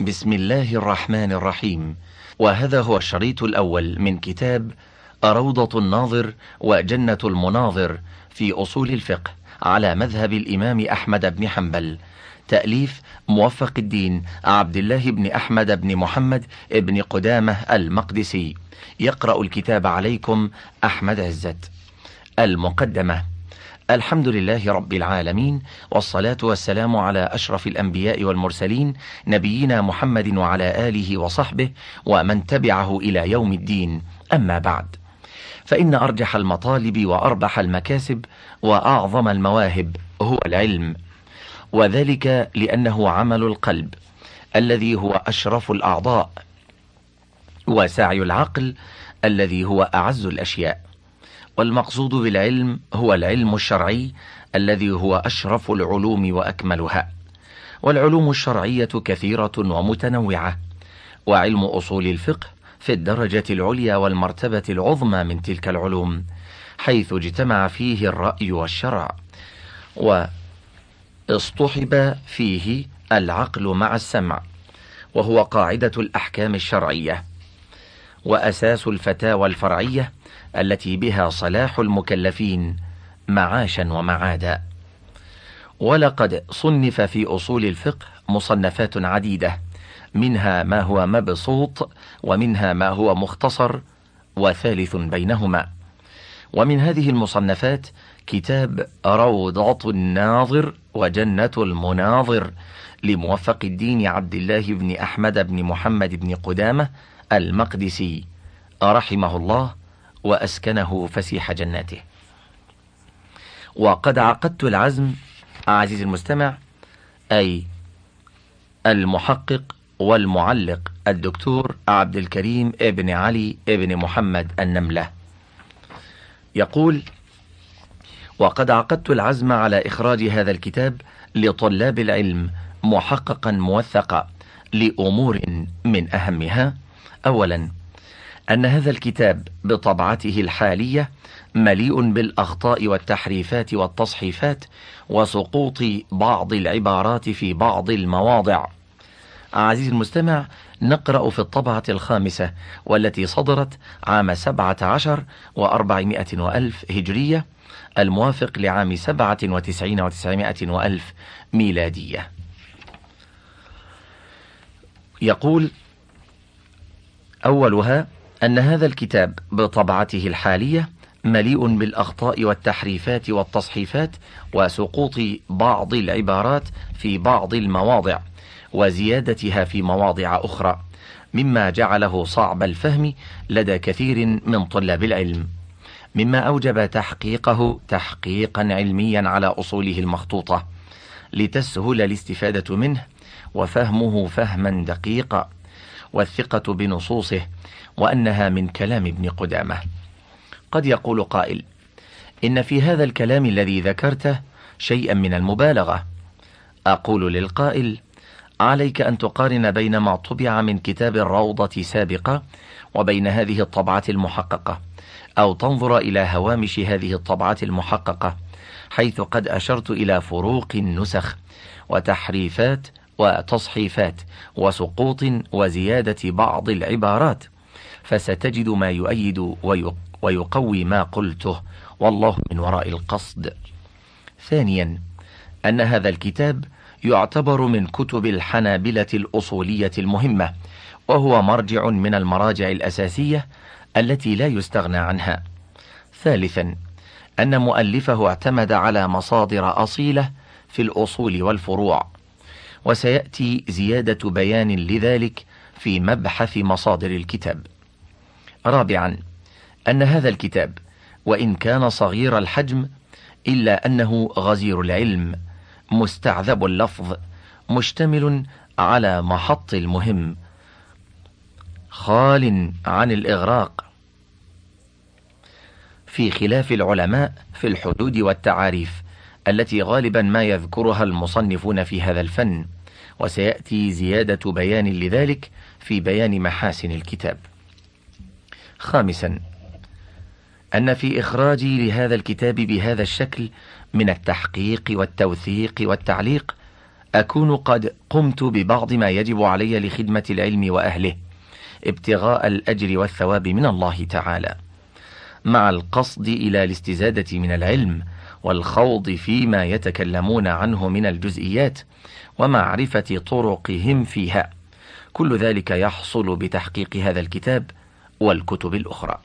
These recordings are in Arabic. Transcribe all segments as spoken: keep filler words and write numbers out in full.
بسم الله الرحمن الرحيم. وهذا هو الشريط الأول من كتاب روضة الناظر وجنة المناظر في أصول الفقه على مذهب الإمام أحمد بن حنبل، تأليف موفق الدين عبد الله بن أحمد بن محمد بن قدامة المقدسي. يقرأ الكتاب عليكم أحمد عزت. المقدمة. الحمد لله رب العالمين، والصلاة والسلام على أشرف الأنبياء والمرسلين، نبينا محمد وعلى آله وصحبه ومن تبعه إلى يوم الدين. أما بعد، فإن أرجح المطالب وأربح المكاسب وأعظم المواهب هو العلم، وذلك لأنه عمل القلب الذي هو أشرف الأعضاء، وسعي العقل الذي هو أعز الأشياء. والمقصود بالعلم هو العلم الشرعي الذي هو أشرف العلوم وأكملها. والعلوم الشرعية كثيرة ومتنوعة، وعلم أصول الفقه في الدرجة العليا والمرتبة العظمى من تلك العلوم، حيث اجتمع فيه الرأي والشرع، واصطحب فيه العقل مع السمع، وهو قاعدة الأحكام الشرعية وأساس الفتاوى الفرعية التي بها صلاح المكلفين معاشا ومعادا. ولقد صنف في أصول الفقه مصنفات عديدة، منها ما هو مبسوط ومنها ما هو مختصر وثالث بينهما. ومن هذه المصنفات كتاب روضة الناظر وجنة المناظر لموفق الدين عبد الله بن أحمد بن محمد بن قدامة المقدسي رحمه الله وأسكنه فسيح جناته. وقد عقدت العزم عزيز المستمع، أي المحقق والمعلق الدكتور عبد الكريم ابن علي ابن محمد النملة يقول: وقد عقدت العزم على إخراج هذا الكتاب لطلاب العلم محققا موثقا لأمور من أهمها: أولا، أن هذا الكتاب بطبعته الحالية مليء بالأخطاء والتحريفات والتصحيفات وسقوط بعض العبارات في بعض المواضع. عزيزي المستمع، نقرأ في الطبعة الخامسة والتي صدرت عام سبعة عشر وأربعمائة وألف هجرية، الموافق لعام سبعة وتسعين وتسعمائة وألف ميلادية. يقول: أولها أن هذا الكتاب بطبعته الحالية مليء بالأخطاء والتحريفات والتصحيفات وسقوط بعض العبارات في بعض المواضع وزيادتها في مواضع أخرى، مما جعله صعب الفهم لدى كثير من طلاب العلم، مما أوجب تحقيقه تحقيقا علميا على أصوله المخطوطة لتسهل الاستفادة منه وفهمه فهما دقيقا، والثقة بنصوصه وأنها من كلام ابن قدامة. قد يقول قائل: إن في هذا الكلام الذي ذكرته شيئا من المبالغة. أقول للقائل: عليك أن تقارن بين ما طبع من كتاب الروضة سابقة وبين هذه الطبعة المحققة، أو تنظر إلى هوامش هذه الطبعة المحققة، حيث قد أشرت إلى فروق النسخ وتحريفات وتصحيفات وسقوط وزيادة بعض العبارات، فستجد ما يؤيد ويقوي ما قلته، والله من وراء القصد. ثانيا، أن هذا الكتاب يعتبر من كتب الحنابلة الأصولية المهمة، وهو مرجع من المراجع الأساسية التي لا يستغنى عنها. ثالثا، أن مؤلفه اعتمد على مصادر أصيلة في الأصول والفروع، وسيأتي زيادة بيان لذلك في مبحث مصادر الكتاب. رابعا، أن هذا الكتاب وإن كان صغير الحجم إلا أنه غزير العلم، مستعذب اللفظ، مشتمل على محط المهم، خال عن الإغراق، في خلاف العلماء في الحدود والتعاريف التي غالبا ما يذكرها المصنفون في هذا الفن، وسيأتي زيادة بيان لذلك في بيان محاسن الكتاب. خامسا، أن في إخراجي لهذا الكتاب بهذا الشكل من التحقيق والتوثيق والتعليق أكون قد قمت ببعض ما يجب علي لخدمة العلم وأهله ابتغاء الأجر والثواب من الله تعالى، مع القصد إلى الاستزادة من العلم والخوض فيما يتكلمون عنه من الجزئيات ومعرفة طرقهم فيها. كل ذلك يحصل بتحقيق هذا الكتاب والكتب الأخرى.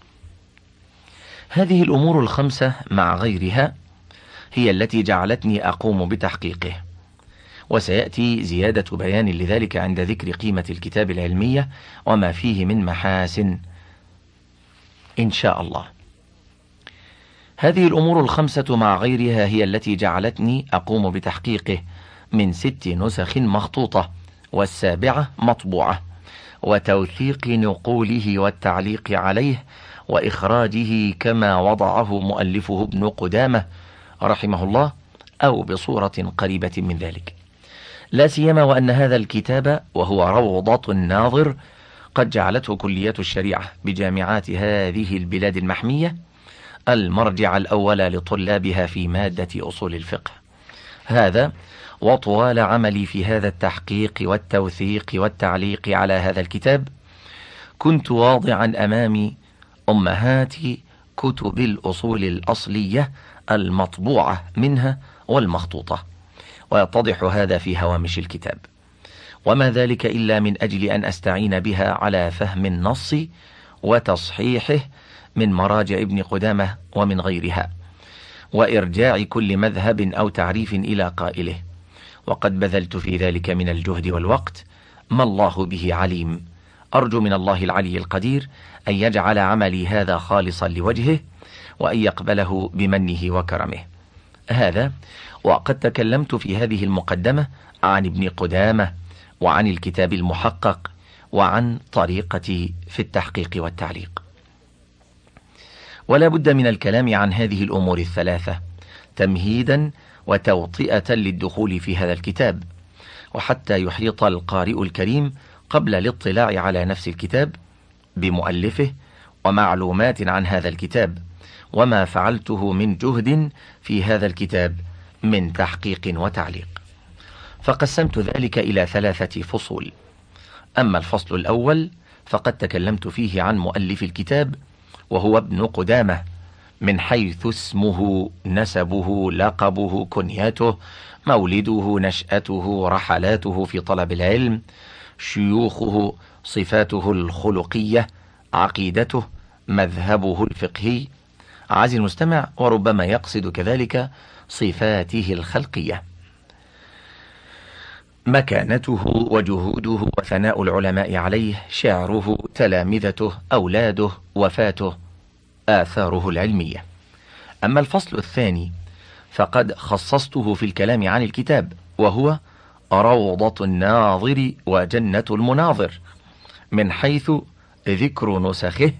هذه الأمور الخمسة مع غيرها هي التي جعلتني أقوم بتحقيقه، وسيأتي زيادة بيان لذلك عند ذكر قيمة الكتاب العلمية وما فيه من محاسن إن شاء الله. هذه الأمور الخمسة مع غيرها هي التي جعلتني أقوم بتحقيقه من ست نسخ مخطوطة، والسابعة مطبوعة، وتوثيق نقوله والتعليق عليه وإخراجه كما وضعه مؤلفه ابن قدامة رحمه الله أو بصورة قريبة من ذلك، لا سيما وأن هذا الكتاب وهو روضة الناظر قد جعلته كلية الشريعة بجامعات هذه البلاد المحمية المرجع الأول لطلابها في مادة أصول الفقه. هذا وطوال عملي في هذا التحقيق والتوثيق والتعليق على هذا الكتاب كنت واضعا أمامي أمهات كتب الأصول الأصلية المطبوعة منها والمخطوطة، ويتضح هذا في هوامش الكتاب، وما ذلك إلا من أجل أن أستعين بها على فهم النص وتصحيحه من مراجع ابن قدامة ومن غيرها، وإرجاع كل مذهب أو تعريف إلى قائله، وقد بذلت في ذلك من الجهد والوقت ما الله به عليم. أرجو من الله العلي القدير أن يجعل عملي هذا خالصا لوجهه، وأن يقبله بمنه وكرمه. هذا وقد تكلمت في هذه المقدمة عن ابن قدامة وعن الكتاب المحقق وعن طريقتي في التحقيق والتعليق. ولا بد من الكلام عن هذه الأمور الثلاثة تمهيدا وتوطئة للدخول في هذا الكتاب، وحتى يحيط القارئ الكريم قبل الاطلاع على نفس الكتاب بمؤلفه ومعلومات عن هذا الكتاب وما فعلته من جهد في هذا الكتاب من تحقيق وتعليق. فقسمت ذلك إلى ثلاثة فصول. أما الفصل الأول فقد تكلمت فيه عن مؤلف الكتاب وهو ابن قدامة، من حيث اسمه، نسبه، لقبه، كنيته، مولده، نشأته، رحلاته في طلب العلم، شيوخه، صفاته الخلقية، عقيدته، مذهبه الفقهي. عزيزي المستمع، وربما يقصد كذلك صفاته الخلقية، مكانته وجهوده وثناء العلماء عليه، شعره، تلامذته، أولاده، وفاته، آثاره العلمية. أما الفصل الثاني فقد خصصته في الكلام عن الكتاب، وهو روضة الناظر وجنة المناظر، من حيث ذكر نسخه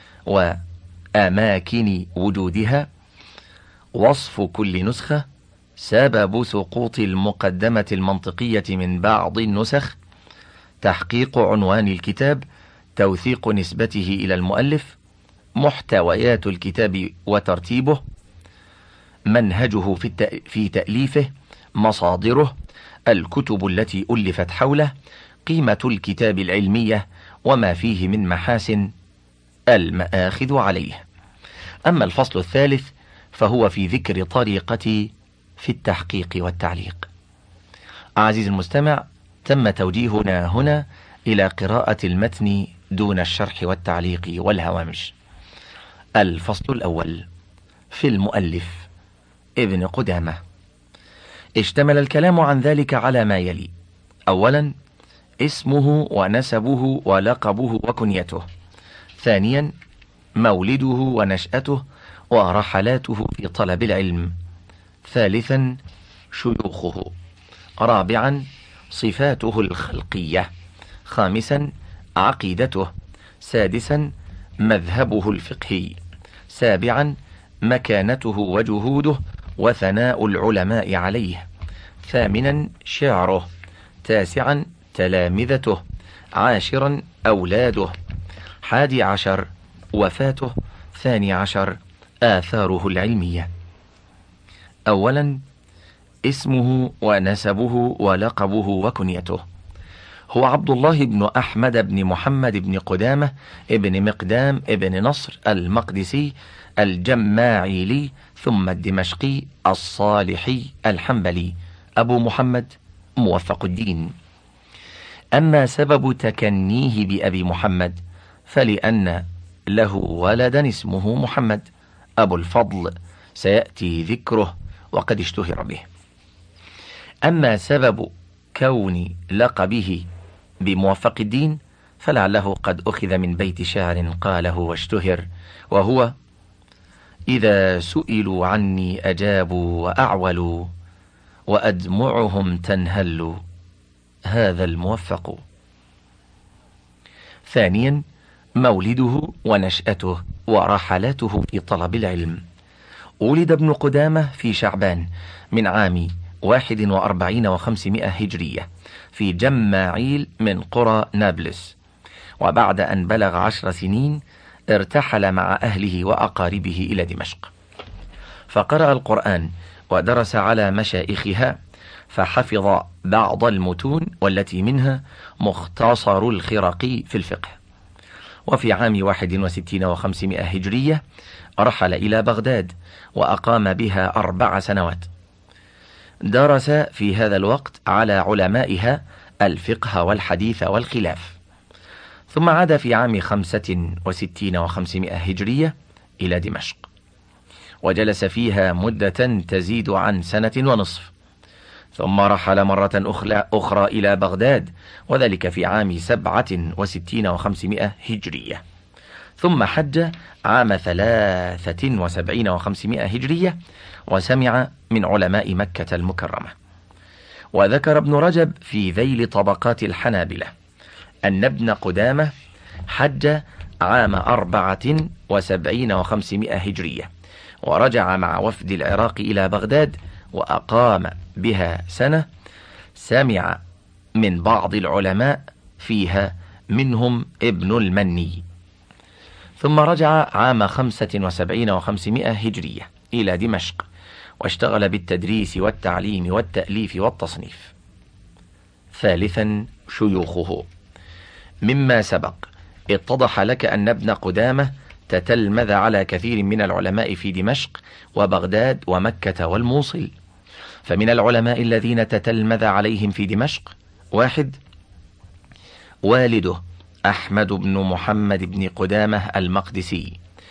وأماكن وجودها، وصف كل نسخة، سبب سقوط المقدمة المنطقية من بعض النسخ، تحقيق عنوان الكتاب، توثيق نسبته إلى المؤلف، محتويات الكتاب وترتيبه، منهجه في, في تأليفه، مصادره، الكتب التي ألفت حوله، قيمة الكتاب العلمية وما فيه من محاسن، المآخذ عليه. أما الفصل الثالث فهو في ذكر طريقتي في التحقيق والتعليق. عزيزي المستمع، تم توجيهنا هنا إلى قراءة المتن دون الشرح والتعليق والهوامش. الفصل الأول في المؤلف ابن قدامة. اشتمل الكلام عن ذلك على ما يلي: أولا اسمه ونسبه ولقبه وكنيته، ثانيا مولده ونشأته ورحلاته في طلب العلم، ثالثا شيوخه، رابعا صفاته الخلقية، خامسا عقيدته، سادسا مذهبه الفقهي، سابعا مكانته وجهوده وثناء العلماء عليه، ثامنا شعره، تاسعا تلامذته، عاشرا أولاده، حادي عشر وفاته، ثاني عشر آثاره العلمية. أولا اسمه ونسبه ولقبه وكنيته. هو عبد الله بن أحمد بن محمد بن قدامة ابن مقدام ابن نصر المقدسي الجماعيلي ثم الدمشقي الصالحي الحنبلي أبو محمد موفق الدين. أما سبب تكنيه بأبي محمد فلأن له ولدا اسمه محمد أبو الفضل سيأتي ذكره وقد اشتهر به. أما سبب كون لقبه بموفق الدين فلعله قد أخذ من بيت شعر قاله واشتهر، وهو: إذا سئلوا عني أجابوا وأعولوا وأدمعهم تنهل هذا الموفق. ثانيا، مولده ونشأته ورحلاته في طلب العلم. ولد ابن قدامة في شعبان من عام واحد وأربعين وخمسمائة هجرية في جماعيل من قرى نابلس، وبعد أن بلغ عشر سنين ارتحل مع أهله وأقاربه إلى دمشق، فقرأ القرآن ودرس على مشائخها، فحفظ بعض المتون والتي منها مختصر الخرقي في الفقه. وفي عام واحد وستين وخمسمائة هجرية رحل إلى بغداد وأقام بها أربع سنوات. درس في هذا الوقت على علمائها الفقه والحديث والخلاف، ثم عاد في عام خمسة وستين وخمسمائة هجرية إلى دمشق، وجلس فيها مدة تزيد عن سنة ونصف، ثم رحل مرة أخرى إلى بغداد، وذلك في عام سبعة وستين وخمسمائة هجرية، ثم حج عام ثلاثة وسبعين وخمسمائة هجرية وسمع من علماء مكة المكرمة. وذكر ابن رجب في ذيل طبقات الحنابلة أن ابن قدامة حج عام أربعة وسبعين وخمسمائة هجرية، ورجع مع وفد العراق إلى بغداد وأقام بها سنة، سمع من بعض العلماء فيها منهم ابن المني، ثم رجع عام خمسة وسبعين وخمسمائة هجرية إلى دمشق، واشتغل بالتدريس والتعليم والتأليف والتصنيف. ثالثا، شيوخه. مما سبق اتضح لك أن ابن قدامة تتلمذ على كثير من العلماء في دمشق وبغداد ومكة والموصل. فمن العلماء الذين تتلمذ عليهم في دمشق: واحد، والده أحمد بن محمد بن قدامة المقدسي،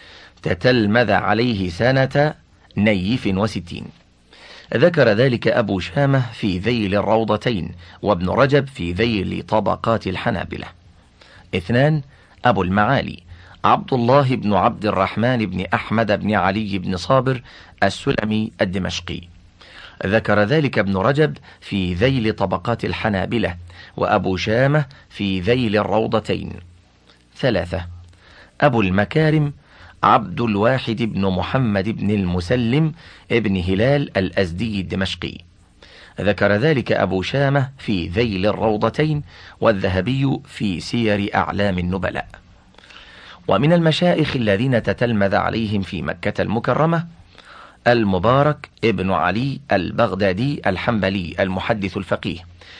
تتلمذ عليه سنة نيف وستين. ذكر ذلك أبو شامة في ذيل الروضتين، وابن رجب في ذيل طبقات الحنابلة. اثنان، أبو المعالي عبد الله بن عبد الرحمن بن أحمد بن علي بن صابر السلمي الدمشقي، ذكر ذلك ابن رجب في ذيل طبقات الحنابلة، وأبو شامة في ذيل الروضتين. ثلاثة، أبو المكارم عبد الواحد بن محمد بن المسلم ابن هلال الأزدي الدمشقي، ذكر ذلك أبو شامة في ذيل الروضتين، والذهبي في سير أعلام النبلاء. ومن المشايخ الذين تتلمذ عليهم في مكة المكرمة: المبارك ابن علي البغدادي الحنبلي المحدث الفقيه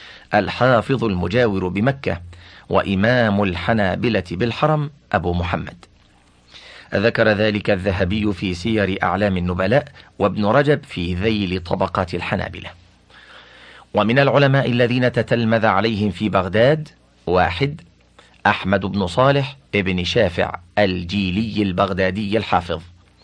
الحافظ المجاور بمكة، وإمام الحنابلة بالحرم أبو محمد، ذكر ذلك الذهبي في سير أعلام النبلاء، وابن رجب في ذيل طبقات الحنابلة. ومن العلماء الذين تتلمذ عليهم في بغداد: واحد، أحمد بن صالح ابن شافع الجيلي البغدادي الحافظ،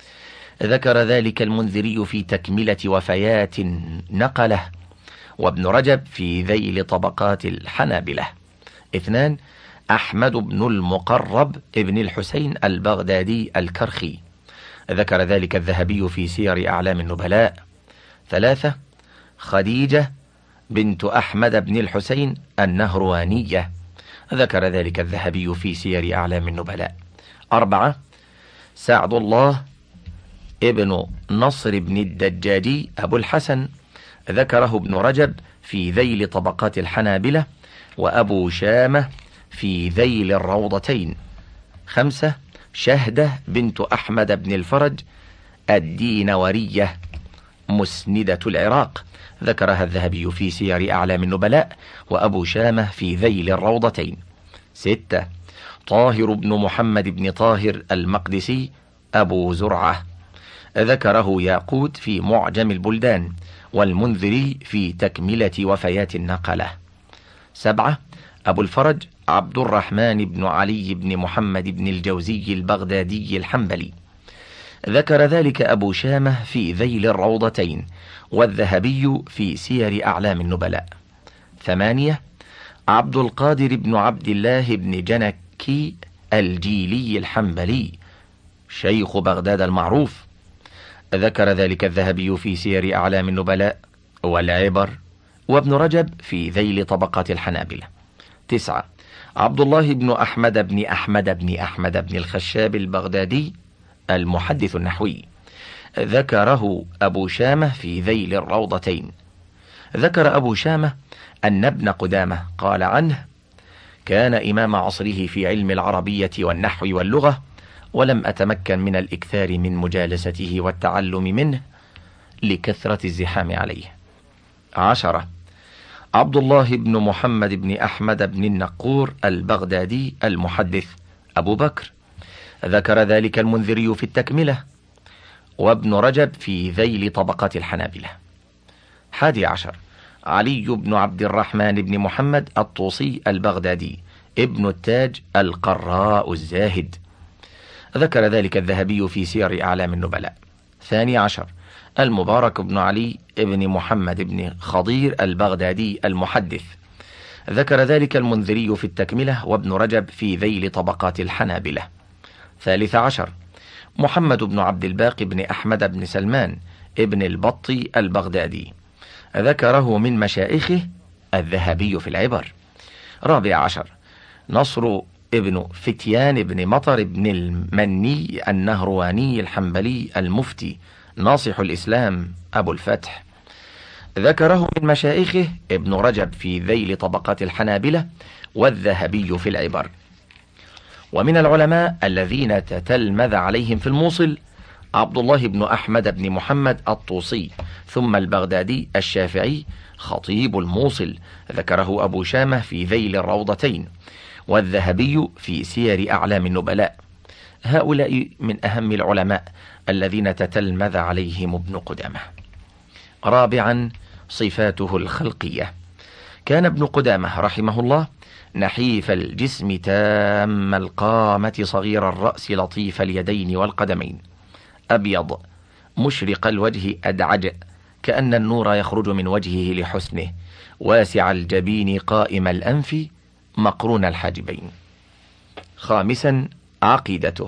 ذكر ذلك المنذري في تكملة وفيات نقله، وابن رجب في ذيل طبقات الحنابلة. اثنان، أحمد بن المقرب ابن الحسين البغدادي الكرخي، ذكر ذلك الذهبي في سير أعلام النبلاء. ثلاثة، خديجة بنت أحمد بن الحسين النهروانية، ذكر ذلك الذهبي في سير أعلام النبلاء. أربعة، سعد الله ابن نصر بن الدجاجي أبو الحسن، ذكره ابن رجب في ذيل طبقات الحنابلة، وأبو شامة في ذيل الروضتين. خمسة، شهدة بنت أحمد بن الفرج الدينورية، مسندة العراق، ذكرها الذهبي في سير أعلام النبلاء، وأبو شامة في ذيل الروضتين. ستة. طاهر بن محمد بن طاهر المقدسي أبو زرعة، ذكره ياقوت في معجم البلدان، والمنذري في تكملة وفيات النقلة. سبعة. أبو الفرج عبد الرحمن بن علي بن محمد بن الجوزي البغدادي الحنبلي، ذكر ذلك أبو شامة في ذيل الروضتين، والذهبي في سير أعلام النبلاء. ثمانية. عبد القادر بن عبد الله بن جنكي الجيلي الحنبلي، شيخ بغداد المعروف، ذكر ذلك الذهبي في سير أعلام النبلاء والعبر، وابن رجب في ذيل طبقات الحنابلة. تسعة. عبد الله بن أحمد بن أحمد بن أحمد بن الخشاب البغدادي المحدث النحوي، ذكره أبو شامة في ذيل الروضتين. ذكر أبو شامة أن ابن قدامة قال عنه: كان إمام عصره في علم العربية والنحو واللغة، ولم أتمكن من الإكثار من مجالسته والتعلم منه لكثرة الزحام عليه. عشرة. عبد الله بن محمد بن أحمد بن النقور البغدادي المحدث أبو بكر، ذكر ذلك المنذري في التكملة، وابن رجب في ذيل طبقات الحنابلة. حادي عشر. علي بن عبد الرحمن بن محمد الطوسي البغدادي ابن التاج القراء الزاهد، ذكر ذلك الذهبي في سير أعلام النبلاء. ثاني عشر. المبارك بن علي بن محمد بن خضير البغدادي المحدث، ذكر ذلك المنذري في التكملة، وابن رجب في ذيل طبقات الحنابلة. ثالث عشر. محمد بن عبد الباقي بن أحمد بن سلمان ابن البطي البغدادي، ذكره من مشائخه الذهبي في العبر. رابع عشر. نصر ابن فتيان بن مطر بن المني النهرواني الحنبلي المفتي ناصح الإسلام أبو الفتح، ذكره من مشائخه ابن رجب في ذيل طبقات الحنابلة، والذهبي في العبر. ومن العلماء الذين تتلمذ عليهم في الموصل عبد الله بن أحمد بن محمد الطوسي، ثم البغدادي الشافعي خطيب الموصل، ذكره أبو شامة في ذيل الروضتين، والذهبي في سير أعلام النبلاء. هؤلاء من أهم العلماء الذين تتلمذ عليهم ابن قدامة. رابعا. صفاته الخلقية. كان ابن قدامة رحمه الله نحيف الجسم تام القامة صغير الرأس لطيف اليدين والقدمين، أبيض مشرق الوجه أدعج كأن النور يخرج من وجهه لحسنه، واسع الجبين قائم الأنف مقرون الحاجبين. خامسا. عقيدته.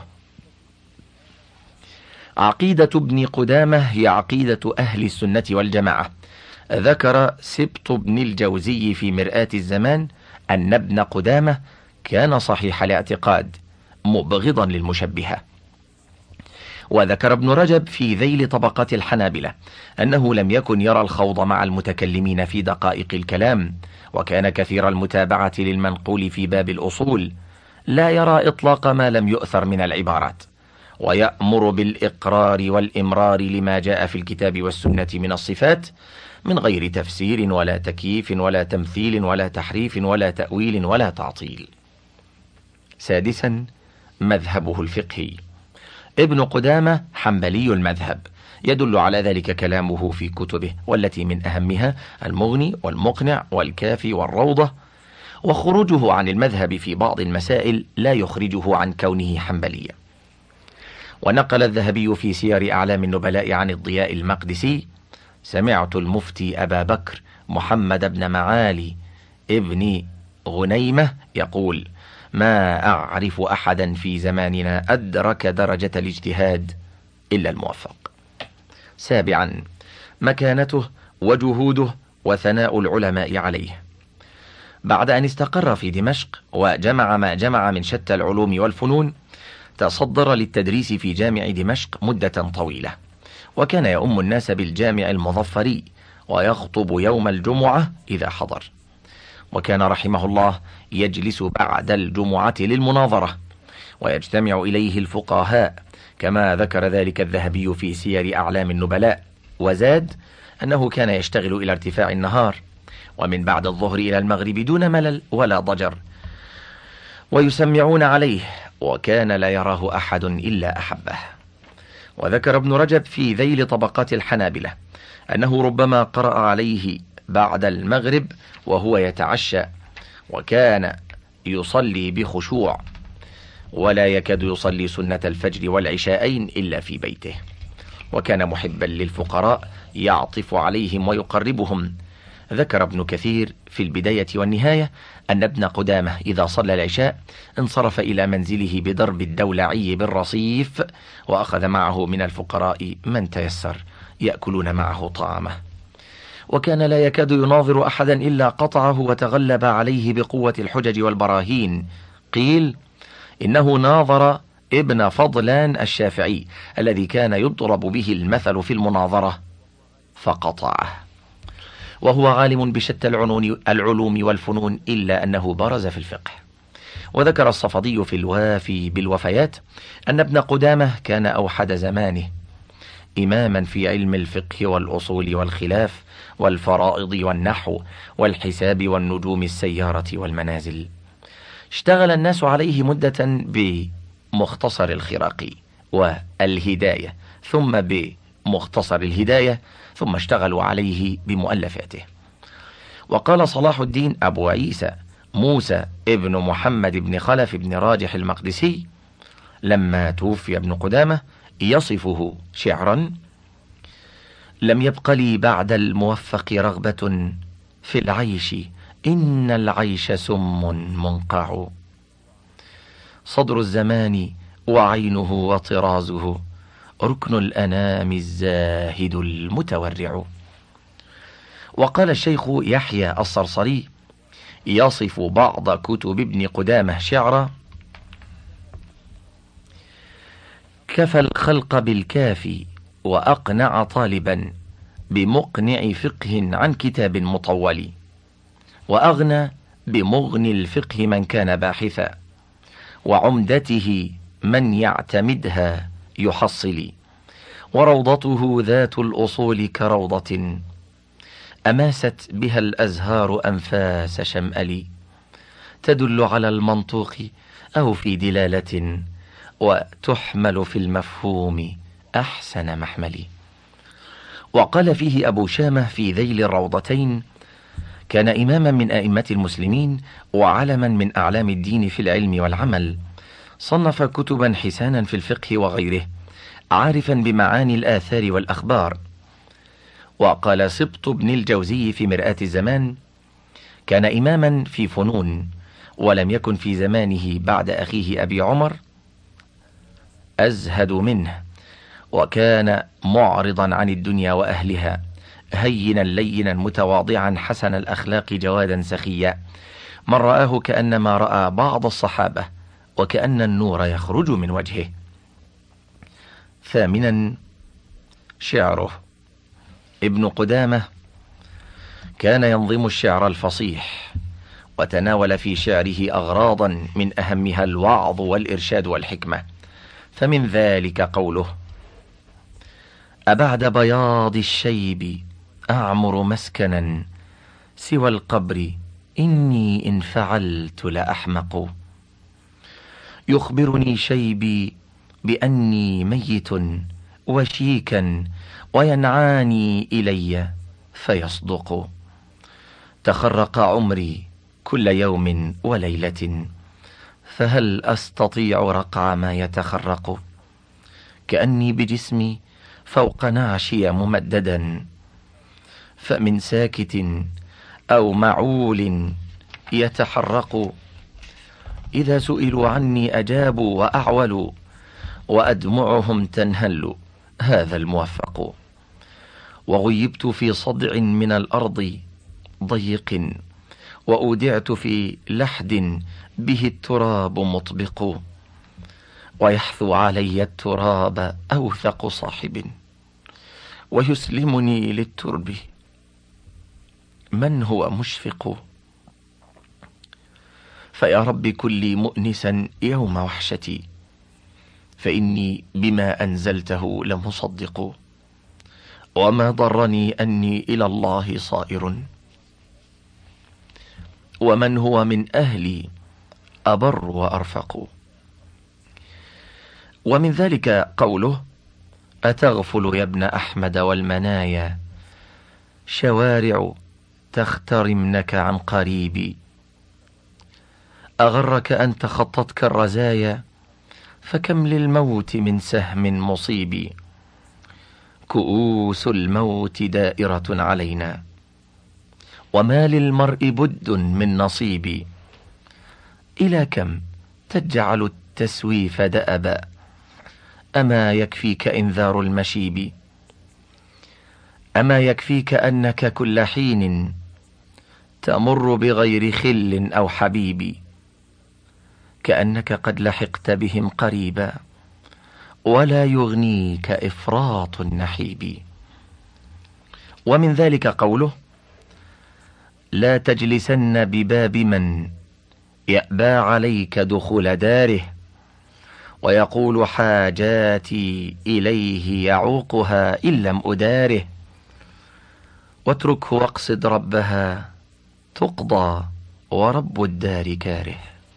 عقيدة ابن قدامة هي عقيدة أهل السنة والجماعة. ذكر سبط بن الجوزي في مرآة الزمان أن ابن قدامة كان صحيح الاعتقاد مبغضا للمشبهة. وذكر ابن رجب في ذيل طبقات الحنابلة أنه لم يكن يرى الخوض مع المتكلمين في دقائق الكلام، وكان كثير المتابعة للمنقول في باب الأصول، لا يرى إطلاق ما لم يؤثر من العبارات، ويأمر بالإقرار والإمرار لما جاء في الكتاب والسنة من الصفات من غير تفسير ولا تكييف ولا تمثيل ولا تحريف ولا تأويل ولا تعطيل. سادسا. مذهبه الفقهي. ابن قدامة حنبلي المذهب، يدل على ذلك كلامه في كتبه، والتي من أهمها المغني والمقنع والكافي والروضة، وخروجه عن المذهب في بعض المسائل لا يخرجه عن كونه حنبليا. ونقل الذهبي في سير أعلام النبلاء عن الضياء المقدسي: سمعت المفتي أبا بكر محمد بن معالي ابن غنيمة يقول: ما أعرف أحدا في زماننا أدرك درجة الاجتهاد إلا الموفق. سابعا. مكانته وجهوده وثناء العلماء عليه. بعد أن استقر في دمشق وجمع ما جمع من شتى العلوم والفنون، تصدر للتدريس في جامع دمشق مدة طويلة، وكان يؤم الناس بالجامع المظفري ويخطب يوم الجمعة إذا حضر. وكان رحمه الله يجلس بعد الجمعة للمناظرة، ويجتمع إليه الفقهاء، كما ذكر ذلك الذهبي في سير أعلام النبلاء، وزاد أنه كان يشتغل إلى ارتفاع النهار، ومن بعد الظهر إلى المغرب دون ملل ولا ضجر، ويسمعون عليه، وكان لا يراه أحد إلا أحبه. وذكر ابن رجب في ذيل طبقات الحنابلة أنه ربما قرأ عليه بعد المغرب وهو يتعشى، وكان يصلي بخشوع، ولا يكاد يصلي سنة الفجر والعشاءين إلا في بيته. وكان محبا للفقراء يعطف عليهم ويقربهم. ذكر ابن كثير في البداية والنهاية أن ابن قدامة إذا صلى العشاء انصرف إلى منزله بدرب الدولعي بالرصيف، وأخذ معه من الفقراء من تيسر يأكلون معه طعامه، وكان لا يكاد يناظر أحدا إلا قطعه وتغلب عليه بقوة الحجج والبراهين. قيل إنه ناظر ابن فضلان الشافعي الذي كان يضرب به المثل في المناظرة فقطعه، وهو عالم بشتى العلوم والفنون إلا أنه برز في الفقه. وذكر الصفدي في الوافي بالوفيات أن ابن قدامة كان أوحد زمانه، إماما في علم الفقه والأصول والخلاف والفرائض والنحو والحساب والنجوم السيارة والمنازل. اشتغل الناس عليه مدة بمختصر الخراقي والهداية، ثم بمختصر الهداية، ثم اشتغلوا عليه بمؤلفاته. وقال صلاح الدين أبو عيسى موسى ابن محمد بن خلف بن راجح المقدسي لما توفي ابن قدامة يصفه شعرا: لم يبق لي بعد الموفق رغبة في العيش، إن العيش سم منقع، صدر الزمان وعينه وطرازه، ركن الأنام الزاهد المتورع. وقال الشيخ يحيى الصرصري يصف بعض كتب ابن قدامة شعرا: كفى الخلق بالكافي وأقنع طالبا بمقنع فقه عن كتاب مطول، وأغنى بمغني الفقه من كان باحثا، وعمدته من يعتمدها يحصل، وروضته ذات الأصول كروضة أماست بها الأزهار أنفاس شمأل، تدل على المنطوق أو في دلالة، وتحمل في المفهوم أحسن محمل. وقال فيه أبو شامة في ذيل الروضتين: كان إماما من أئمة المسلمين وعلما من أعلام الدين في العلم والعمل، صنف كتبا حسانا في الفقه وغيره، عارفا بمعاني الآثار والأخبار. وقال سبط بن الجوزي في مرآة الزمان: كان إماما في فنون، ولم يكن في زمانه بعد أخيه أبي عمر أزهد منه، وكان معرضا عن الدنيا وأهلها، هينا لينا متواضعا حسن الأخلاق جوادا سخيا، من رآه كأنما رأى بعض الصحابة، وكأن النور يخرج من وجهه. ثامنا شعره. ابن قدامة كان ينظم الشعر الفصيح، وتناول في شعره أغراضا من أهمها الوعظ والإرشاد والحكمة، فمن ذلك قوله: أبعد بياض الشيب أعمر مسكنا، سوى القبر إني إن فعلت لأحمق، يخبرني شيبي بأني ميت وشيكا، وينعاني إلي فيصدق، تخرق عمري كل يوم وليلة، فهل أستطيع رقع ما يتخرق، كأني بجسمي فوق نعشي ممددا، فمن ساكت أو معول يتحرق، إذا سئلوا عني أجابوا وأعولوا، وأدمعهم تنهل هذا الموفق، وغيبت في صدع من الأرض ضيق، وأودعت في لحد به التراب مطبق، ويحثو علي التراب أوثق صاحب، ويسلمني للترب من هو مشفق، فيا رب كلي مؤنسا يوم وحشتي، فإني بما أنزلته لمصدق، وما ضرني أني إلى الله صائر، ومن هو من أهلي أبر وأرفق. ومن ذلك قوله: أتغفل يا ابن أحمد والمنايا، شوارع تخترمنك عن قريب، أغرك أن تخطتك الرزايا، فكم للموت من سهم مصيب، كؤوس الموت دائرة علينا، وما للمرء بد من نصيب، إلى كم تجعل التسويف دأبا، أما يكفيك إنذار المشيب، أما يكفيك أنك كل حين تمر بغير خل أو حبيب، كأنك قد لحقت بهم قريبا، ولا يغنيك إفراط النحيب. ومن ذلك قوله: لا تجلسن بباب من يأبى عليك دخول داره، ويقول حاجاتي إليه يعوقها إن لم أداره، واتركه واقصد ربها تقضى ورب الدار كاره.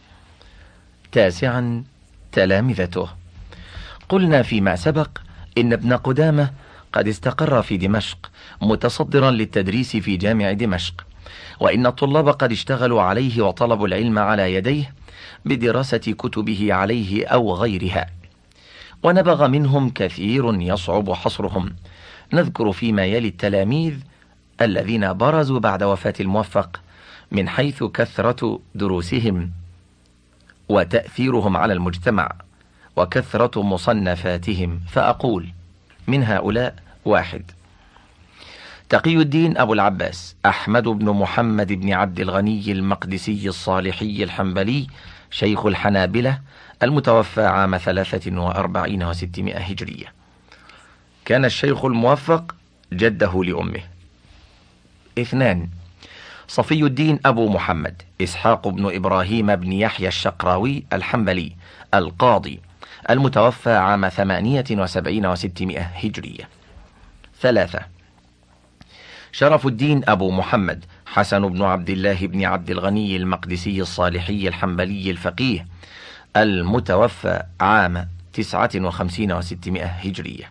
تاسعا، تلامذته. قلنا فيما سبق إن ابن قدامة قد استقر في دمشق متصدرا للتدريس في جامع دمشق، وإن الطلاب قد اشتغلوا عليه وطلبوا العلم على يديه بدراسة كتبه عليه أو غيرها، ونبغ منهم كثير يصعب حصرهم. نذكر فيما يلي التلاميذ الذين برزوا بعد وفاة الموفق من حيث كثرة دروسهم وتأثيرهم على المجتمع وكثرة مصنفاتهم، فأقول من هؤلاء: واحد، تقي الدين أبو العباس أحمد بن محمد بن عبد الغني المقدسي الصالحي الحنبلي، شيخ الحنابلة، المتوفى عام ثلاثة وأربعين وستمائة هجرية. كان الشيخ الموفق جده لأمه. اثنان، صفي الدين أبو محمد إسحاق بن إبراهيم بن يحيى الشقراوي الحنبلي القاضي، المتوفى عام ثمانية وسبعين وستمائة هجرية. ثلاثة، شرف الدين أبو محمد حسن بن عبد الله بن عبد الغني المقدسي الصالحي الحنبلي الفقيه، المتوفى عام تسعة وخمسين وستمائة هجرية.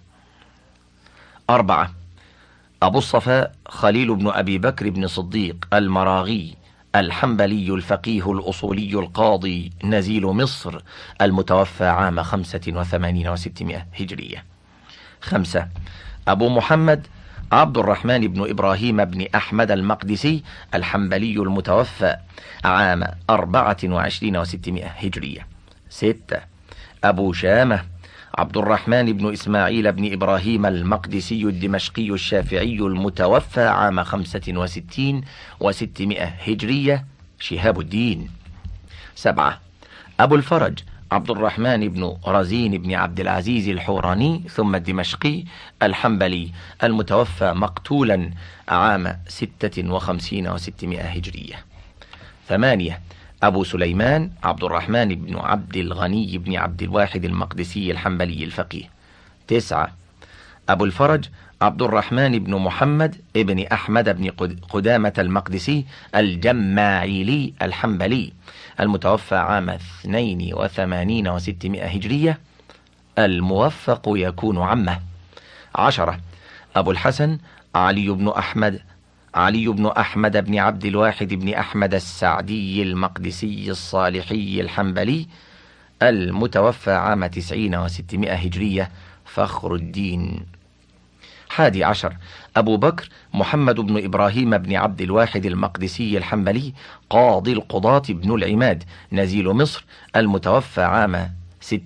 أربعة، أبو الصفاء خليل بن أبي بكر بن صديق المراغي الحنبلي الفقيه الأصولي القاضي نزيل مصر، المتوفى عام خمسة وثمانين وستمائة هجرية. خمسة، أبو محمد عبد الرحمن بن إبراهيم بن أحمد المقدسي الحنبلي المتوفى عام أربعة وعشرين وستمائة هجرية. ستة، أبو شامة عبد الرحمن بن إسماعيل بن إبراهيم المقدسي الدمشقي الشافعي المتوفى عام خمسة وستين وستمائة هجرية، شهاب الدين. سبعة، أبو الفرج عبد الرحمن بن رزين بن عبد العزيز الحوراني ثم الدمشقي الحنبلي، المتوفى مقتولا عام ستة وخمسين وستمائة هجرية. ثمانية، أبو سليمان عبد الرحمن بن عبد الغني بن عبد الواحد المقدسي الحنبلي الفقيه. تسعة، أبو الفرج عبد الرحمن بن محمد ابن أحمد بن قدامة المقدسي الجماعيلي الحنبلي، المتوفى عام اثنين وثمانين وستمائة هجرية، الموفق يكون عمه. عشرة، أبو الحسن علي بن أحمد علي بن أحمد بن عبد الواحد بن أحمد السعدي المقدسي الصالحي الحنبلي، المتوفى عام تسعين وستمائة هجرية، فخر الدين. حادي عشر، أبو بكر محمد بن إبراهيم بن عبد الواحد المقدسي الحنبلي، قاضي القضاة بن العماد نزيل مصر، المتوفى عام ست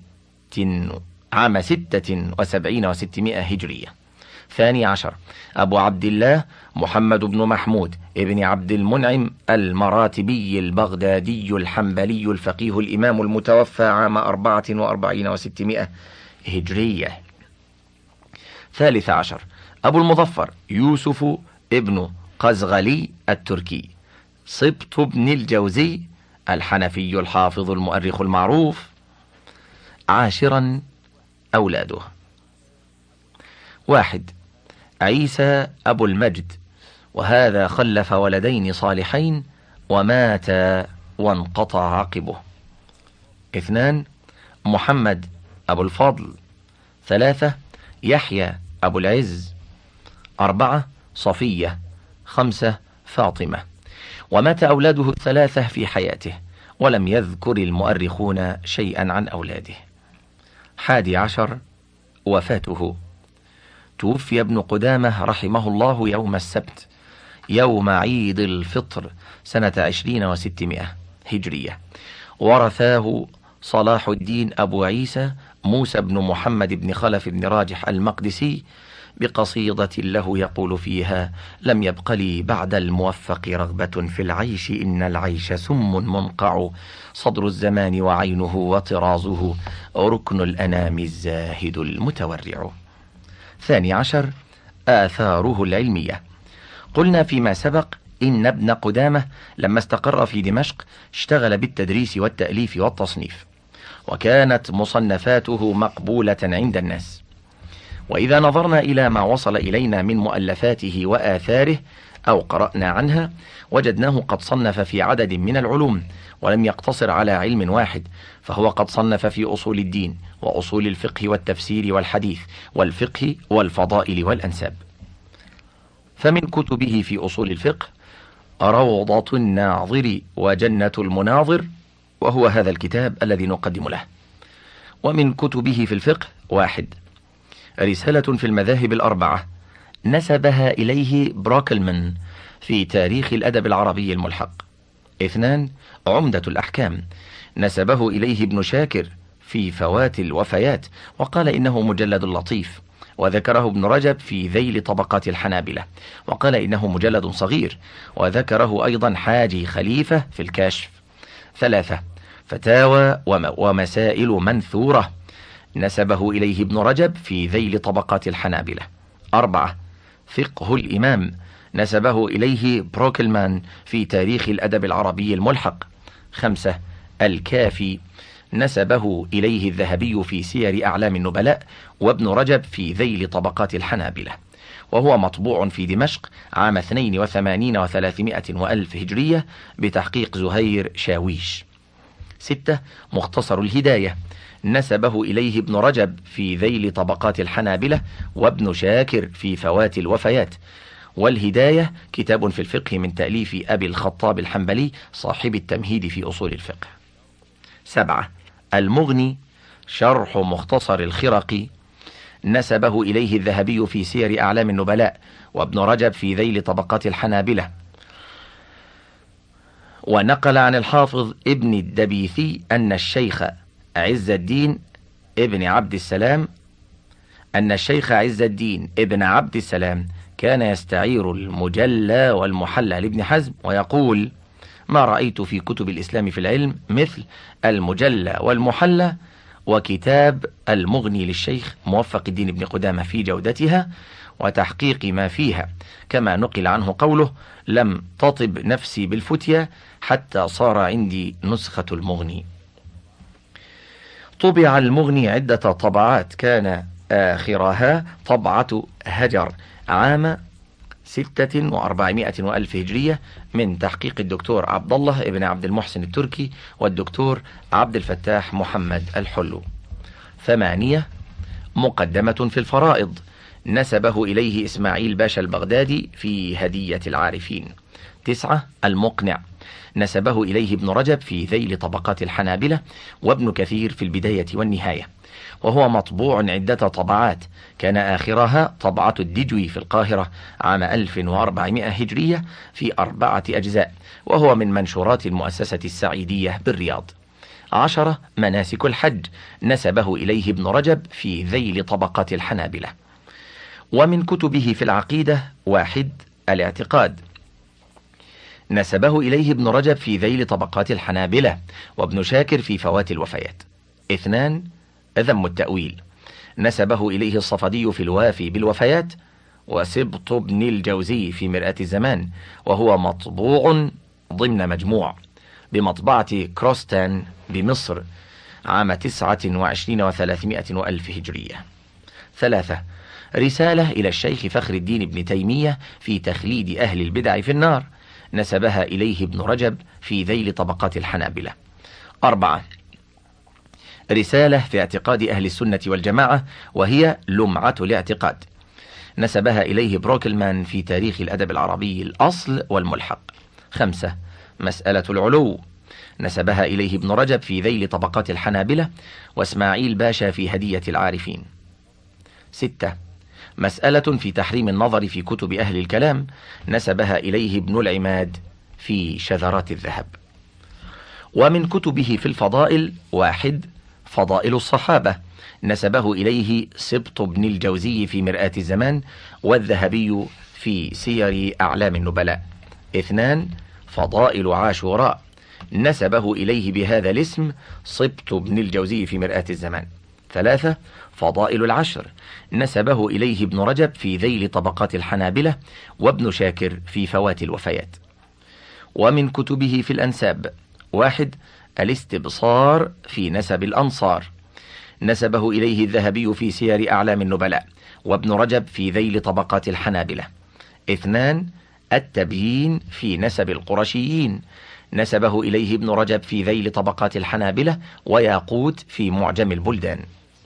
عام ستة وسبعين وستمائة هجرية. ثاني عشر، أبو عبد الله محمد بن محمود ابن عبد المنعم المراتبي البغدادي الحنبلي الفقيه الإمام، المتوفى عام أربعة وأربعين وستمائة هجرية. ثالث عشر، أبو المظفر يوسف ابن قزغلي التركي، سبط بن الجوزي الحنفي الحافظ المؤرخ المعروف. عاشرا، أولاده. واحد، عيسى أبو المجد، وهذا خلف ولدين صالحين ومات وانقطع عقبه. اثنان محمد أبو الفضل. ثلاثة يحيى أبو العز. أربعة صفية. خمسة فاطمة. ومات أولاده الثلاثة في حياته، ولم يذكر المؤرخون شيئا عن أولاده. حادي عشر وفاته. توفي ابن قدامة رحمه الله يوم السبت يوم عيد الفطر سنة عشرين وستمائة هجرية، ورثاه صلاح الدين أبو عيسى موسى بن محمد بن خلف بن راجح المقدسي بقصيدة له يقول فيها: لم يبق لي بعد الموفق رغبة في العيش، إن العيش سم منقع، صدر الزمان وعينه وطرازه، ركن الأنام الزاهد المتورع. ثاني عشر آثاره العلمية. قلنا فيما سبق إن ابن قدامة لما استقر في دمشق اشتغل بالتدريس والتأليف والتصنيف، وكانت مصنفاته مقبولة عند الناس. وإذا نظرنا إلى ما وصل إلينا من مؤلفاته وآثاره أو قرأنا عنها، وجدناه قد صنف في عدد من العلوم، ولم يقتصر على علم واحد، فهو قد صنف في أصول الدين وأصول الفقه والتفسير والحديث والفقه والفضائل والأنساب. فمن كتبه في أصول الفقه روضة الناظر وجنة المناظر، وهو هذا الكتاب الذي نقدم له. ومن كتبه في الفقه: واحد رسالة في المذاهب الأربعة نسبها إليه بروكلمان في تاريخ الأدب العربي الملحق. اثنان عمدة الأحكام نسبه إليه ابن شاكر في فوات الوفيات، وقال إنه مجلد لطيف، وذكره ابن رجب في ذيل طبقات الحنابلة، وقال إنه مجلد صغير، وذكره أيضا حاجي خليفة في الكاشف. ثلاثة فتاوى ومسائل منثورة نسبه إليه ابن رجب في ذيل طبقات الحنابلة. أربعة فقه الإمام نسبه إليه بروكلمان في تاريخ الأدب العربي الملحق. خمسة الكافي نسبه إليه الذهبي في سير أعلام النبلاء، وابن رجب في ذيل طبقات الحنابلة، وهو مطبوع في دمشق عام اثنين وثمانين وثلاثمائة وألف هجرية بتحقيق زهير شاويش. ستة مختصر الهداية نسبه إليه ابن رجب في ذيل طبقات الحنابلة، وابن شاكر في فوات الوفيات. والهداية كتاب في الفقه من تأليف أبي الخطاب الحنبلي صاحب التمهيد في أصول الفقه. سبعة المغني شرح مختصر الخرقي نسبه إليه الذهبي في سير أعلام النبلاء، وابن رجب في ذيل طبقات الحنابلة. ونقل عن الحافظ ابن الدبيثي أن الشيخ عز الدين ابن عبد السلام أن الشيخ عز الدين ابن عبد السلام كان يستعير المجلى والمحلى لابن حزم، ويقول: ما رأيت في كتب الإسلام في العلم مثل المجلى والمحلى وكتاب المغني للشيخ موفق الدين ابن قدامة في جودتها وتحقيق ما فيها، كما نقل عنه قوله: لم تطب نفسي بالفتية حتى صار عندي نسخة المغني. طبع المغني عدة طبعات، كان آخرها طبعة هجر عام ستة وأربعمائة وألف هجرية من تحقيق الدكتور عبد الله ابن عبد المحسن التركي والدكتور عبد الفتاح محمد الحلو. ثمانية مقدمة في الفرائض نسبه إليه إسماعيل باشا البغدادي في هدية العارفين. تسعة المقنع نسبه إليه ابن رجب في ذيل طبقات الحنابلة، وابن كثير في البداية والنهاية، وهو مطبوع عدة طبعات، كان آخرها طبعة الدجوي في القاهرة عام ألف وأربعمائة هجرية في أربعة أجزاء، وهو من منشورات المؤسسة السعيدية بالرياض. عشرة مناسك الحج نسبه إليه ابن رجب في ذيل طبقات الحنابلة. ومن كتبه في العقيدة: واحد الاعتقاد نسبه إليه ابن رجب في ذيل طبقات الحنابلة، وابن شاكر في فوات الوفيات. اثنان ذم التأويل نسبه إليه الصفدي في الوافي بالوفيات، وسبط بن الجوزي في مرآة الزمان، وهو مطبوع ضمن مجموع بمطبعة كروستان بمصر عام تسعة وعشرين وثلاثمائة وألف هجرية. ثلاثة رسالة إلى الشيخ فخر الدين ابن تيمية في تخليد أهل البدع في النار، نسبها إليه ابن رجب في ذيل طبقات الحنابلة. أربعة. رسالة في اعتقاد أهل السنة والجماعة، وهي لمعة الاعتقاد، نسبها إليه بروكلمان في تاريخ الأدب العربي الأصل والملحق. خمسة. مسألة العلو، نسبها إليه ابن رجب في ذيل طبقات الحنابلة، واسماعيل باشا في هدية العارفين. ستة. مسألة في تحريم النظر في كتب أهل الكلام، نسبها إليه ابن العماد في شذرات الذهب. ومن كتبه في الفضائل: واحد. فضائل الصحابة، نسبه إليه سبط بن الجوزي في مرآة الزمان، والذهبي في سير أعلام النبلاء. اثنان. فضائل عاشوراء، نسبه إليه بهذا الاسم سبط بن الجوزي في مرآة الزمان. ثلاثة. فضائل العشر، نسبه إليه ابن رجب في ذيل طبقات الحنابلة، وابن شاكر في فوات الوفيات. ومن كتبه في الأنساب: واحد. الاستبصار في نسب الأنصار، نسبه إليه الذهبي في سير أعلام النبلاء، وابن رجب في ذيل طبقات الحنابلة. اثنان. التبيين في نسب القرشيين، نسبه إليه ابن رجب في ذيل طبقات الحنابلة، وياقوت في معجم البلدان.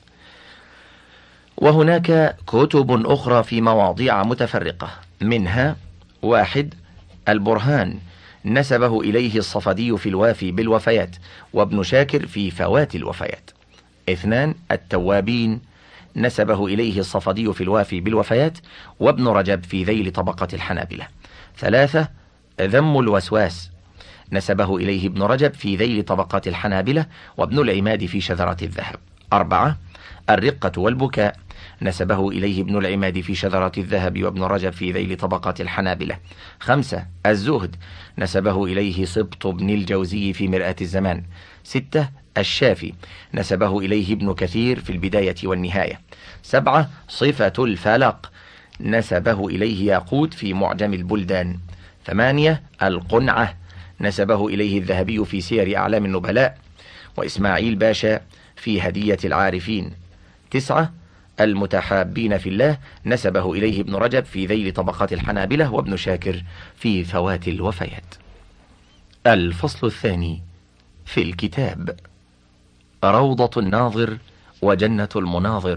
وهناك كتب أخرى في مواضيع متفرقة، منها: واحد. البرهان، نسبه إليه الصفدي في الوافي بالوفيات، وابن شاكر في فوات الوفيات. اثنان. التوابين، نسبه إليه الصفدي في الوافي بالوفيات، وابن رجب في ذيل طبقة الحنابلة. ثلاثة. ذم الوسواس، نسبه إليه ابن رجب في ذيل طبقات الحنابلة، وابن العماد في شذرات الذهب. أربعة. الرقة والبكاء، نسبه إليه ابن العماد في شذرات الذهب، وابن رجب في ذيل طبقات الحنابلة. خمسة. الزهد، نسبه إليه سبط بن الجوزي في مرآة الزمان. ستة. الشافي، نسبه إليه ابن كثير في البداية والنهاية. سبعة. صفة الفلق، نسبه إليه ياقوت في معجم البلدان. ثمانية. القنعة، نسبه إليه الذهبي في سير أعلام النبلاء، وإسماعيل باشا في هدية العارفين. تسعة. المتحابين في الله، نسبه إليه ابن رجب في ذيل طبقات الحنابلة، وابن شاكر في فوات الوفيات. الفصل الثاني في الكتاب: روضة الناظر وجنة المناظر.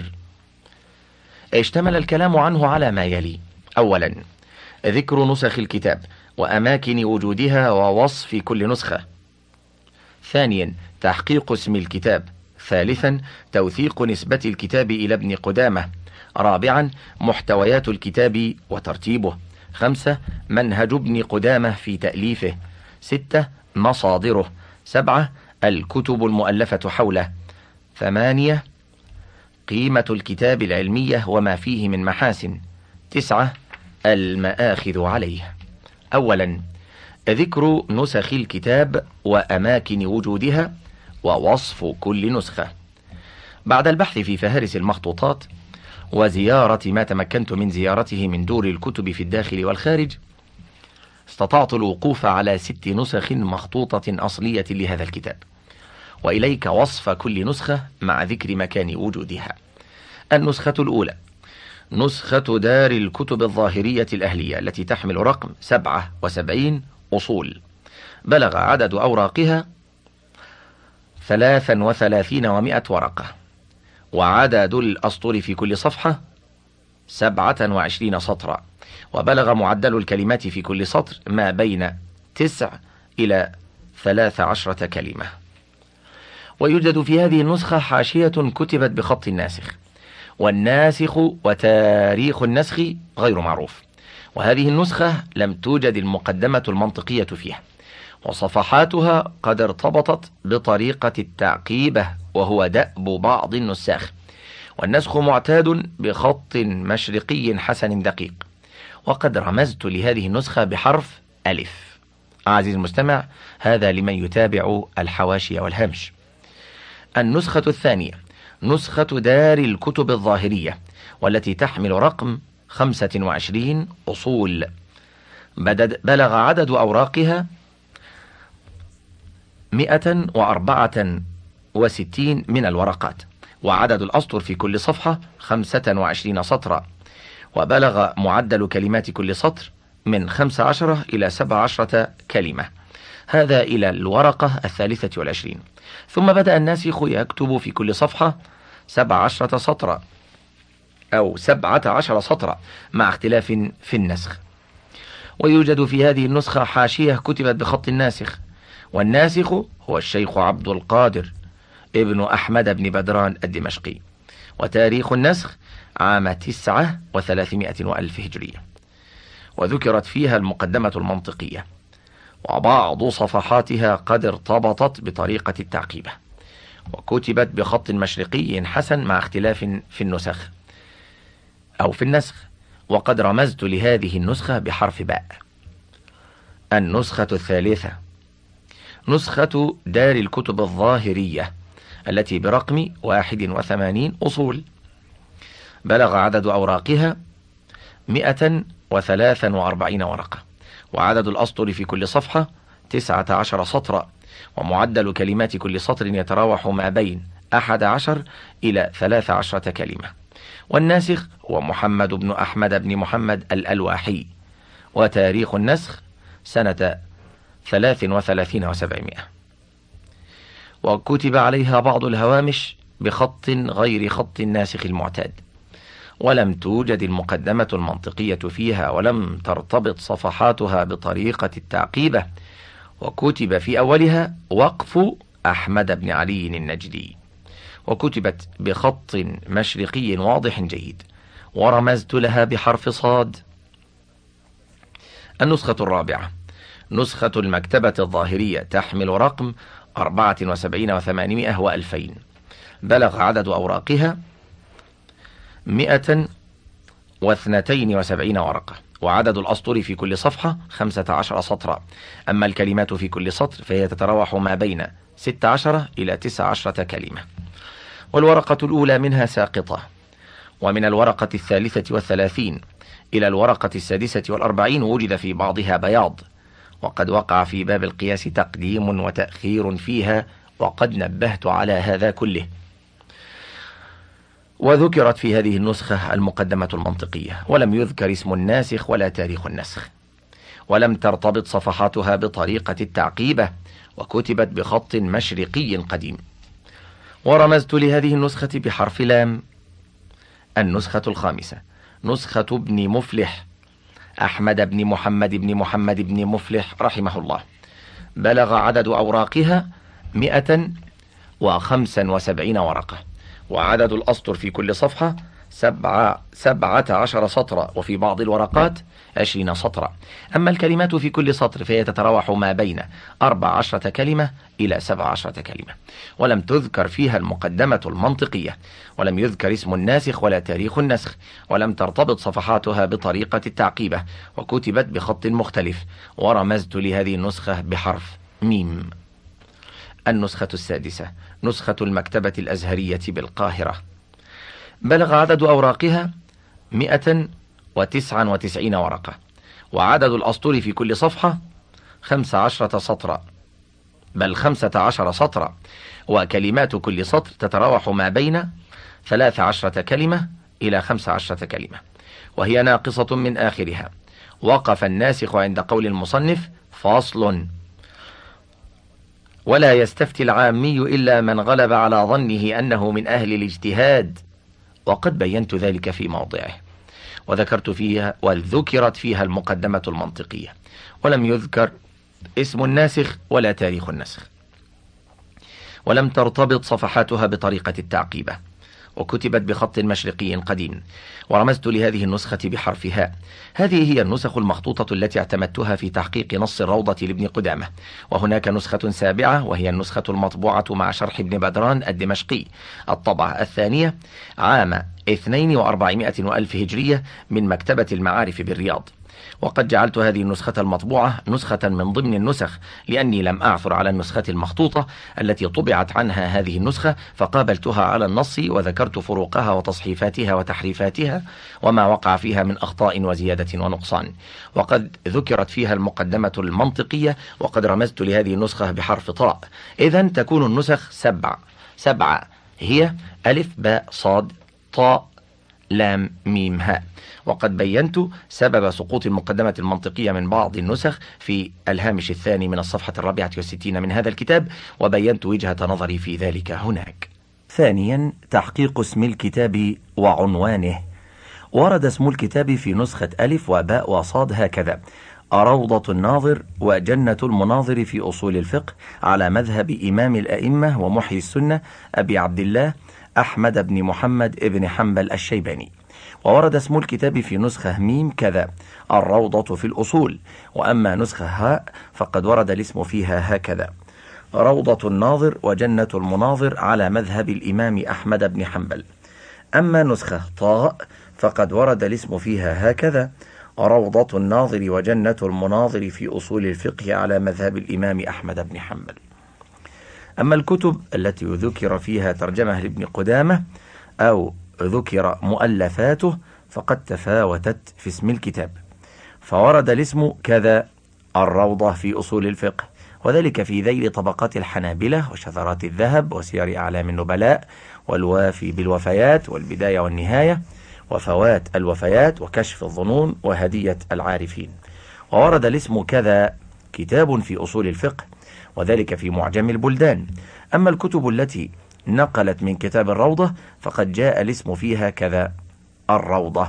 اشتمل الكلام عنه على ما يلي: أولا، ذكر نسخ الكتاب وأماكن وجودها ووصف كل نسخة. ثانيا، تحقيق اسم الكتاب. ثالثا، توثيق نسبة الكتاب إلى ابن قدامة. رابعا، محتويات الكتاب وترتيبه. خمسة، منهج ابن قدامة في تأليفه. ستة، مصادره. سبعة، الكتب المؤلفة حوله. ثمانية، قيمة الكتاب العلمية وما فيه من محاسن. تسعة، المآخذ عليه. أولا، ذكر نسخ الكتاب وأماكن وجودها ووصف كل نسخة. بعد البحث في فهارس المخطوطات وزيارة ما تمكنت من زيارته من دور الكتب في الداخل والخارج، استطعت الوقوف على ست نسخ مخطوطة أصلية لهذا الكتاب، وإليك وصف كل نسخة مع ذكر مكان وجودها. النسخة الأولى نسخة دار الكتب الظاهرية الأهلية التي تحمل رقم سبعة وسبعين أصول، بلغ عدد أوراقها ثلاثا وثلاثين ومائة ورقة، وعدد الأسطر في كل صفحة سبعة وعشرين سطرا، وبلغ معدل الكلمات في كل سطر ما بين تسع إلى ثلاث عشرة كلمة. ويوجد في هذه النسخة حاشية كتبت بخط الناسخ، والناسخ وتاريخ النسخ غير معروف، وهذه النسخة لم توجد المقدمة المنطقية فيها، وصفحاتها قد ارتبطت بطريقة التعقيبة وهو دأب بعض النساخ، والنسخ معتاد بخط مشرقي حسن دقيق. وقد رمزت لهذه النسخة بحرف ألف. عزيزي المستمع، هذا لمن يتابع الحواشي والهمش. النسخة الثانية نسخة دار الكتب الظاهرية، والتي تحمل رقم خمسة وعشرين أصول، بلغ عدد أوراقها مئة وأربعة وستين من الورقات، وعدد الأسطر في كل صفحة خمسة وعشرين سطرا، وبلغ معدل كلمات كل سطر من خمس عشرة إلى سبع عشرة كلمة. هذا إلى الورقة الثالثة والعشرين. ثم بدأ الناسخ يكتب في كل صفحة سبع عشرة سطرا أو سبعة عشر سطرا مع اختلاف في النسخ. ويوجد في هذه النسخة حاشية كتبت بخط الناسخ، والناسخ هو الشيخ عبد القادر ابن أحمد بن بدران الدمشقي. وتاريخ النسخ عام تسعة وثلاثمائة وألف هجرية. وذكرت فيها المقدمة المنطقية، وبعض صفحاتها قد ارتبطت بطريقة التعقيبة، وكتبت بخط مشرقي حسن مع اختلاف في النسخ أو في النسخ. وقد رمزت لهذه النسخة بحرف باء. النسخة الثالثة نسخة دار الكتب الظاهرية التي برقم واحد وثمانين أصول. بلغ عدد أوراقها مئة وثلاثا وأربعين ورقة، وعدد الأسطر في كل صفحة تسعة عشر سطرا، ومعدل كلمات كل سطر يتراوح ما بين أحد عشر إلى ثلاث عشرة كلمة. والناسخ هو محمد بن أحمد بن محمد الألواحي. وتاريخ النسخ سنة ثلاث وثلاثين وسبعمائة. وكتب عليها بعض الهوامش بخط غير خط الناسخ المعتاد، ولم توجد المقدمة المنطقية فيها، ولم ترتبط صفحاتها بطريقة التعقيبة. وكتب في أولها وقف أحمد بن علي النجدي، وكتبت بخط مشرقي واضح جيد، ورمزت لها بحرف صاد. النسخة الرابعة نسخة المكتبة الظاهرية، تحمل رقم أربعة وسبعين وثمانمائة وألفين. بلغ عدد أوراقها مئة واثنتين وسبعين ورقة، وعدد الأسطر في كل صفحة خمسة عشر سطرا. أما الكلمات في كل سطر فهي تتراوح ما بين ست عشرة إلى تسع عشرة كلمة. والورقة الأولى منها ساقطة، ومن الورقة الثالثة والثلاثين إلى الورقة السادسة والأربعين وجد في بعضها بياض، وقد وقع في باب القياس تقديم وتأخير فيها، وقد نبهت على هذا كله. وذكرت في هذه النسخة المقدمة المنطقية، ولم يذكر اسم الناسخ ولا تاريخ النسخ، ولم ترتبط صفحاتها بطريقة التعقيبة، وكتبت بخط مشرقي قديم. ورمزت لهذه النسخة بحرف لام. النسخة الخامسة نسخة ابن مفلح أحمد بن محمد بن محمد بن مفلح رحمه الله. بلغ عدد أوراقها مئة وخمسا وسبعين ورقة، وعدد الأسطر في كل صفحة سبعة, سبعة عشر سطرا، وفي بعض الورقات عشرين سطرا. أما الكلمات في كل سطر فهي تتراوح ما بين أربع عشرة كلمة إلى سبع عشرة كلمة. ولم تذكر فيها المقدمة المنطقية، ولم يذكر اسم الناسخ ولا تاريخ النسخ، ولم ترتبط صفحاتها بطريقة التعقيبة، وكتبت بخط مختلف. ورمزت لهذه النسخة بحرف ميم. النسخة السادسة نسخة المكتبة الأزهرية بالقاهرة. بلغ عدد أوراقها مئة وتسعة وتسعين ورقة، وعدد الأسطر في كل صفحة خمس عشرة سطرا، بل خمسة عشر سطرا، وكلمات كل سطر تتراوح ما بين ثلاث عشرة كلمة إلى خمس عشرة كلمة، وهي ناقصة من آخرها. وقف الناسخ عند قول المصنف فاصل: ولا يستفتي العامي إلا من غلب على ظنه أنه من أهل الاجتهاد، وقد بينت ذلك في موضعه. وذكرت فيها وذكرت فيها المقدمة المنطقية، ولم يذكر اسم الناسخ ولا تاريخ النسخ، ولم ترتبط صفحاتها بطريقة التعقيبة، وكتبت بخط مشرقي قديم. ورمزت لهذه النسخة بحرف هاء. هذه هي النسخ المخطوطة التي اعتمدتها في تحقيق نص الروضة لابن قدامة. وهناك نسخة سابعة، وهي النسخة المطبوعة مع شرح ابن بدران الدمشقي، الطبعة الثانية عام اثنين وأربعمائة وألف هجرية، من مكتبة المعارف بالرياض. وقد جعلت هذه النسخة المطبوعة نسخة من ضمن النسخ، لأني لم أعثر على النسخة المخطوطة التي طبعت عنها هذه النسخة، فقابلتها على النص وذكرت فروقها وتصحيفاتها وتحريفاتها وما وقع فيها من أخطاء وزيادة ونقصان. وقد ذكرت فيها المقدمة المنطقية، وقد رمزت لهذه النسخة بحرف طاء. إذن تكون النسخ سبع سبعة هي ألف باء صاد طاء لام ميم هاء. وقد بينت سبب سقوط المقدمة المنطقية من بعض النسخ في الهامش الثاني من الصفحة الرابعة والستين من هذا الكتاب، وبينت وجهة نظري في ذلك هناك. ثانيا، تحقيق اسم الكتاب وعنوانه. ورد اسم الكتاب في نسخة ألف وباء وصاد هكذا: روضة الناظر وجنة المناظر في أصول الفقه على مذهب إمام الأئمة ومحيي السنة أبي عبد الله أحمد بن محمد بن حنبل الشيباني. وورد اسم الكتاب في نسخة ميم كذا: الروضة في الأصول. وأما نسخة هاء فقد ورد الاسم فيها هكذا: روضة الناظر وجنة المناظر على مذهب الإمام أحمد بن حنبل. أما نسخة طاء فقد ورد الاسم فيها هكذا: روضة الناظر وجنة المناظر في أصول الفقه على مذهب الإمام أحمد بن حنبل. أما الكتب التي ذكر فيها ترجمة لابن قدامة أو ذكر مؤلفاته فقد تفاوتت في اسم الكتاب، فورد الاسم كذا: الروضة في أصول الفقه، وذلك في ذيل طبقات الحنابلة وشذرات الذهب وسير أعلام النبلاء والوافي بالوفيات والبداية والنهاية وفوات الوفيات وكشف الظنون وهدية العارفين. وورد الاسم كذا: كتاب في أصول الفقه، وذلك في معجم البلدان. أما الكتب التي نقلت من كتاب الروضة فقد جاء الاسم فيها كذا: الروضة.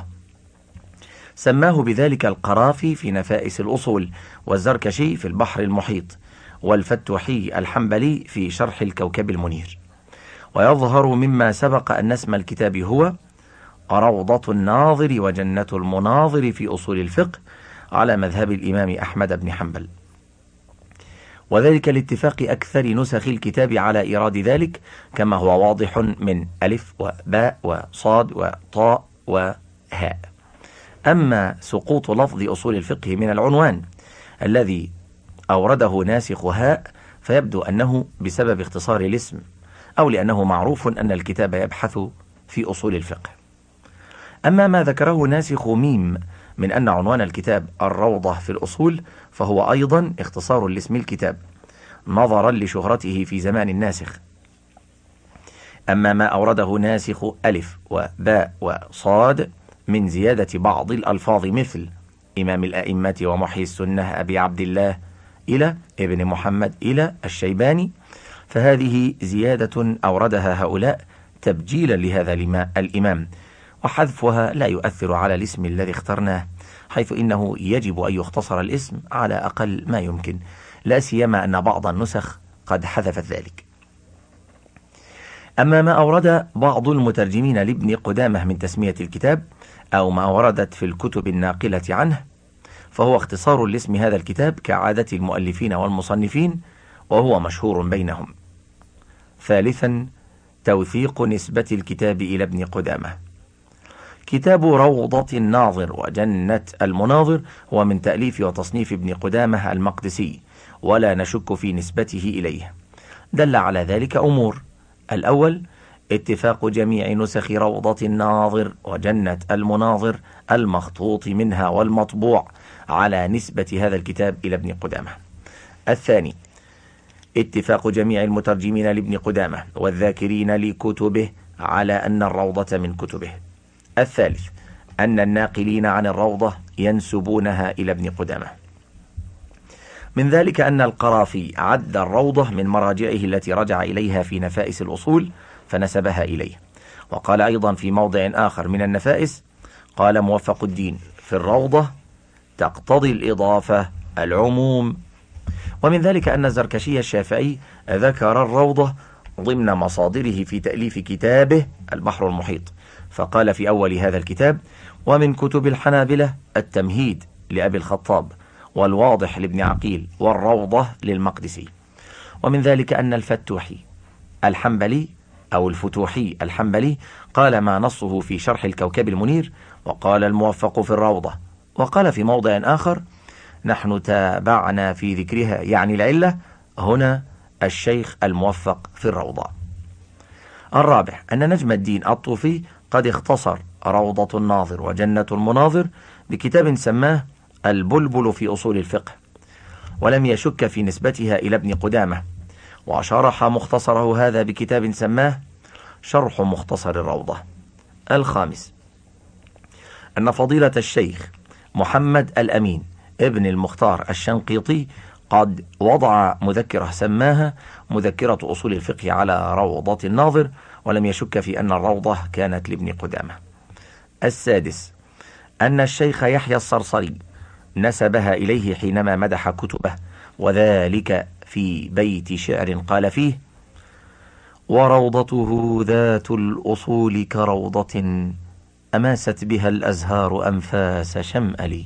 سماه بذلك القرافي في نفائس الأصول، والزركشي في البحر المحيط، والفتوحي الحنبلي في شرح الكوكب المنير. ويظهر مما سبق أن اسم الكتاب هو روضة الناظر وجنة المناظر في أصول الفقه على مذهب الإمام أحمد بن حنبل، وذلك لاتفاق أكثر نسخ الكتاب على إيراد ذلك، كما هو واضح من ألف وباء وصاد وطاء وهاء. أما سقوط لفظ أصول الفقه من العنوان الذي أورده ناسخ هاء فيبدو أنه بسبب اختصار الاسم، أو لأنه معروف أن الكتاب يبحث في أصول الفقه. أما ما ذكره ناسخ ميم من أن عنوان الكتاب الروضة في الأصول فهو أيضا اختصار لاسم الكتاب نظرا لشهرته في زمان الناسخ. أما ما أورده ناسخ ألف وباء وصاد من زيادة بعض الألفاظ مثل إمام الأئمة ومحيي السنة أبي عبد الله إلى ابن محمد إلى الشيباني، فهذه زيادة أوردها هؤلاء تبجيلا لهذا الإمام، وحذفها لا يؤثر على الاسم الذي اخترناه، حيث إنه يجب أن يختصر الاسم على أقل ما يمكن، لا سيما أن بعض النسخ قد حذفت ذلك. أما ما أورد بعض المترجمين لابن قدامة من تسمية الكتاب أو ما وردت في الكتب الناقلة عنه فهو اختصار لاسم هذا الكتاب كعادة المؤلفين والمصنفين، وهو مشهور بينهم. ثالثا، توثيق نسبة الكتاب إلى ابن قدامة. كتاب روضة الناظر وجنة المناظر هو من تأليف وتصنيف ابن قدامة المقدسي، ولا نشك في نسبته إليه. دل على ذلك أمور: الأول، اتفاق جميع نسخ روضة الناظر وجنة المناظر المخطوط منها والمطبوع على نسبة هذا الكتاب إلى ابن قدامة. الثاني، اتفاق جميع المترجمين لابن قدامة والذاكرين لكتبه على أن الروضة من كتبه. الثالث، أن الناقلين عن الروضة ينسبونها إلى ابن قدامة. من ذلك أن القرافي عد الروضة من مراجعه التي رجع إليها في نفائس الأصول فنسبها إليه. وقال أيضا في موضع آخر من النفائس، قال موفق الدين في الروضة تقتضي الإضافة العموم. ومن ذلك أن الزركشي الشافعي ذكر الروضة ضمن مصادره في تأليف كتابه البحر المحيط، فقال في أول هذا الكتاب: ومن كتب الحنابلة التمهيد لأبي الخطاب، والواضح لابن عقيل، والروضة للمقدسي. ومن ذلك أن الفتوحي الحنبلي أو الفتوحي الحنبلي قال ما نصه في شرح الكوكب المنير، وقال الموفق في الروضة. وقال في موضع آخر: نحن تابعنا في ذكرها، يعني العلة هنا الشيخ الموفق في الروضة. الرابع، أن نجم الدين الطوفي قد اختصر روضة الناظر وجنة المناظر بكتاب سماه البلبل في أصول الفقه، ولم يشك في نسبتها إلى ابن قدامة، وشرح مختصره هذا بكتاب سماه شرح مختصر الروضة. الخامس، أن فضيلة الشيخ محمد الأمين ابن المختار الشنقيطي قد وضع مذكرة سماها مذكرة أصول الفقه على روضة الناظر، ولم يشك في أن الروضة كانت لابن قدامة. السادس أن الشيخ يحيى الصرصري نسبها إليه حينما مدح كتبه، وذلك في بيت شعر قال فيه: وروضته ذات الأصول كروضة أماست بها الأزهار أنفاس شمأل.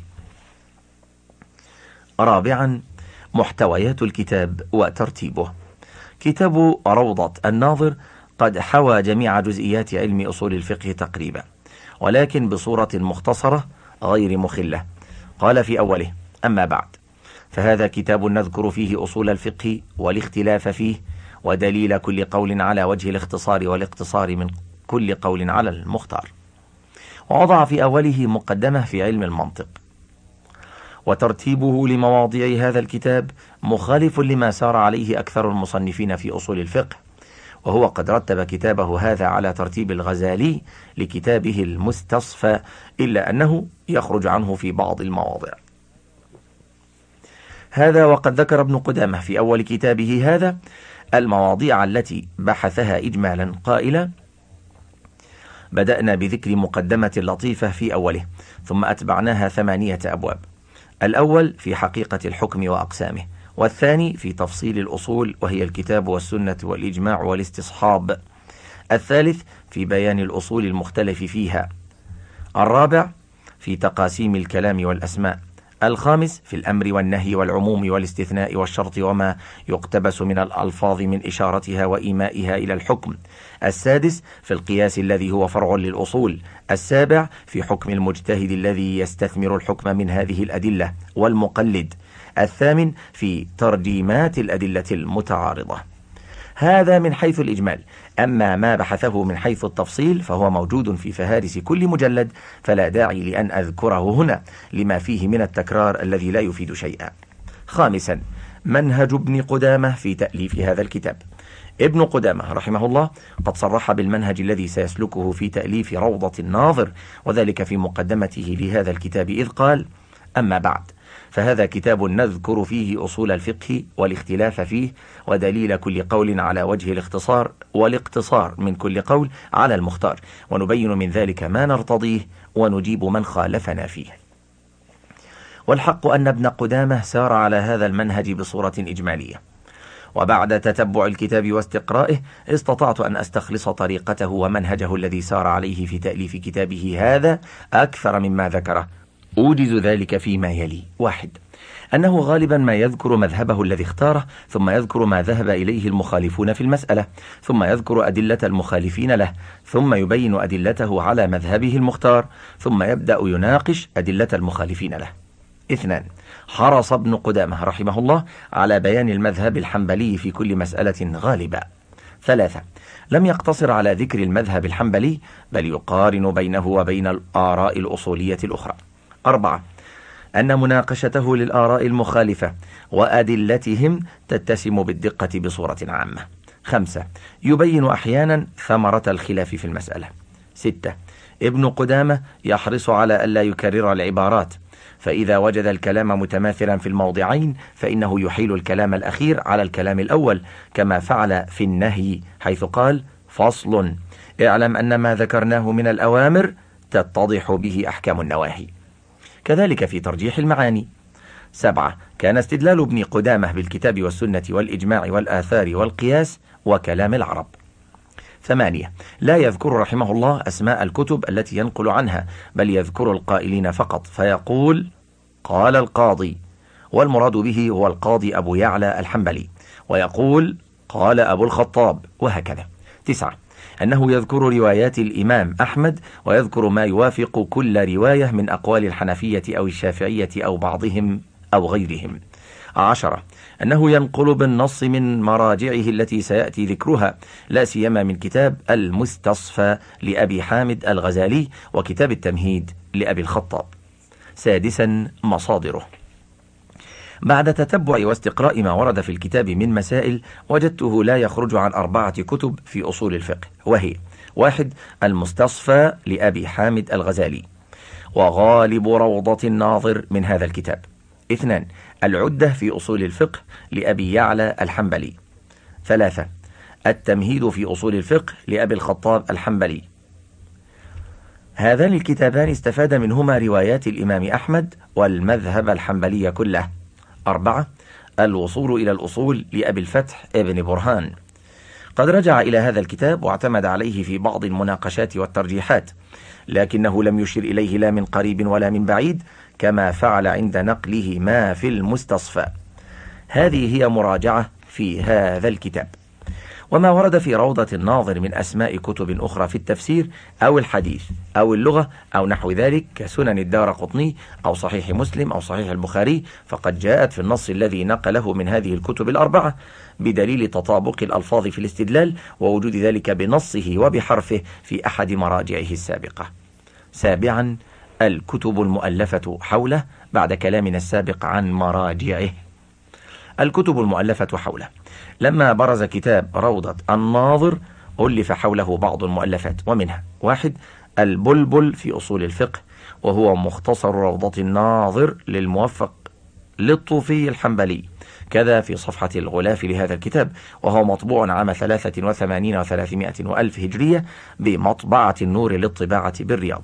رابعا محتويات الكتاب وترتيبه. كتاب روضة الناظر قد حوى جميع جزئيات علم أصول الفقه تقريبا، ولكن بصورة مختصرة غير مخلة. قال في أوله: أما بعد، فهذا كتاب نذكر فيه أصول الفقه والاختلاف فيه ودليل كل قول على وجه الاختصار والاقتصار من كل قول على المختار. ووضع في أوله مقدمة في علم المنطق. وترتيبه لمواضيع هذا الكتاب مخالف لما سار عليه أكثر المصنفين في أصول الفقه، وهو قد رتب كتابه هذا على ترتيب الغزالي لكتابه المستصفى، إلا أنه يخرج عنه في بعض المواضع. هذا وقد ذكر ابن قدامة في أول كتابه هذا المواضيع التي بحثها إجمالا قائلا: بدأنا بذكر مقدمة لطيفة في أوله، ثم أتبعناها ثمانية أبواب. الأول في حقيقة الحكم وأقسامه، والثاني في تفصيل الأصول وهي الكتاب والسنة والإجماع والاستصحاب، الثالث في بيان الأصول المختلف فيها، الرابع في تقاسيم الكلام والأسماء، الخامس في الأمر والنهي والعموم والاستثناء والشرط وما يقتبس من الألفاظ من إشارتها وإيمائها إلى الحكم، السادس في القياس الذي هو فرع للأصول، السابع في حكم المجتهد الذي يستثمر الحكم من هذه الأدلة والمقلد، الثامن في ترجيمات الأدلة المتعارضة. هذا من حيث الإجمال. أما ما بحثه من حيث التفصيل فهو موجود في فهارس كل مجلد، فلا داعي لأن أذكره هنا لما فيه من التكرار الذي لا يفيد شيئا. خامسا منهج ابن قدامة في تأليف هذا الكتاب. ابن قدامة رحمه الله قد صرح بالمنهج الذي سيسلكه في تأليف روضة الناظر، وذلك في مقدمته لهذا الكتاب إذ قال: أما بعد، فهذا كتاب نذكر فيه أصول الفقه والاختلاف فيه ودليل كل قول على وجه الاختصار والاقتصار من كل قول على المختار، ونبين من ذلك ما نرتضيه ونجيب من خالفنا فيه. والحق أن ابن قدامة سار على هذا المنهج بصورة إجمالية، وبعد تتبع الكتاب واستقرائه استطعت أن أستخلص طريقته ومنهجه الذي سار عليه في تأليف كتابه هذا أكثر مما ذكره. أوجز ذلك فيما يلي: واحد، أنه غالبا ما يذكر مذهبه الذي اختاره، ثم يذكر ما ذهب إليه المخالفون في المسألة، ثم يذكر أدلة المخالفين له، ثم يبين أدلته على مذهبه المختار، ثم يبدأ يناقش أدلة المخالفين له. اثنان، حرص ابن قدامة رحمه الله على بيان المذهب الحنبلي في كل مسألة غالبا. ثلاثة، لم يقتصر على ذكر المذهب الحنبلي، بل يقارن بينه وبين الآراء الأصولية الأخرى. أربعة، أن مناقشته للآراء المخالفة وأدلتهم تتسم بالدقة بصورة عامة. خمسة، يبين أحيانا ثمرة الخلاف في المسألة. ستة، ابن قدامة يحرص على ألا يكرر العبارات، فإذا وجد الكلام متماثلا في الموضعين فإنه يحيل الكلام الأخير على الكلام الأول، كما فعل في النهي حيث قال: فصل، اعلم أن ما ذكرناه من الأوامر تتضح به أحكام النواهي. كذلك في ترجيح المعاني. سبعة، كان استدلال ابن قدامة بالكتاب والسنة والإجماع والآثار والقياس وكلام العرب. ثمانية، لا يذكر رحمه الله أسماء الكتب التي ينقل عنها، بل يذكر القائلين فقط، فيقول: قال القاضي، والمراد به هو القاضي أبو يعلى الحنبلي، ويقول: قال أبو الخطاب، وهكذا. تسعة، أنه يذكر روايات الإمام أحمد، ويذكر ما يوافق كل رواية من أقوال الحنفية أو الشافعية أو بعضهم أو غيرهم. عشرة، أنه ينقل بالنص من مراجعه التي سيأتي ذكرها، لا سيما من كتاب المستصفى لأبي حامد الغزالي وكتاب التمهيد لأبي الخطاب. سادسا، مصادره. بعد تتبع واستقراء ما ورد في الكتاب من مسائل، وجدته لا يخرج عن أربعة كتب في أصول الفقه، وهي: واحد، المستصفى لأبي حامد الغزالي، وغالب روضة الناظر من هذا الكتاب. اثنان العدة في أصول الفقه لأبي يعلى الحنبلي. ثلاثة التمهيد في أصول الفقه لأبي الخطاب الحنبلي. هذان الكتابان استفاد منهما روايات الإمام أحمد والمذهب الحنبلي كله. أربعة الوصول إلى الأصول لأبي الفتح ابن برهان. قد رجع إلى هذا الكتاب واعتمد عليه في بعض المناقشات والترجيحات، لكنه لم يشر إليه لا من قريب ولا من بعيد، كما فعل عند نقله ما في المستصفى. هذه هي مراجعة في هذا الكتاب. وما ورد في روضة الناظر من أسماء كتب أخرى في التفسير أو الحديث أو اللغة أو نحو ذلك كسنن الدارقطني أو صحيح مسلم أو صحيح البخاري، فقد جاءت في النص الذي نقله من هذه الكتب الأربعة، بدليل تطابق الألفاظ في الاستدلال ووجود ذلك بنصه وبحرفه في أحد مراجعه السابقة. سابعا الكتب المؤلفة حوله، بعد كلامنا السابق عن مراجعه. الكتب المؤلفة حوله: لما برز كتاب روضة الناظر ألف حوله بعض المؤلفات، ومنها: واحد البلبل في أصول الفقه، وهو مختصر روضة الناظر للموفق للطوفي الحنبلي، كذا في صفحة الغلاف لهذا الكتاب، وهو مطبوع عام ثلاثة وثمانين وثلاثمائة وألف هجرية بمطبعة النور للطباعة بالرياض.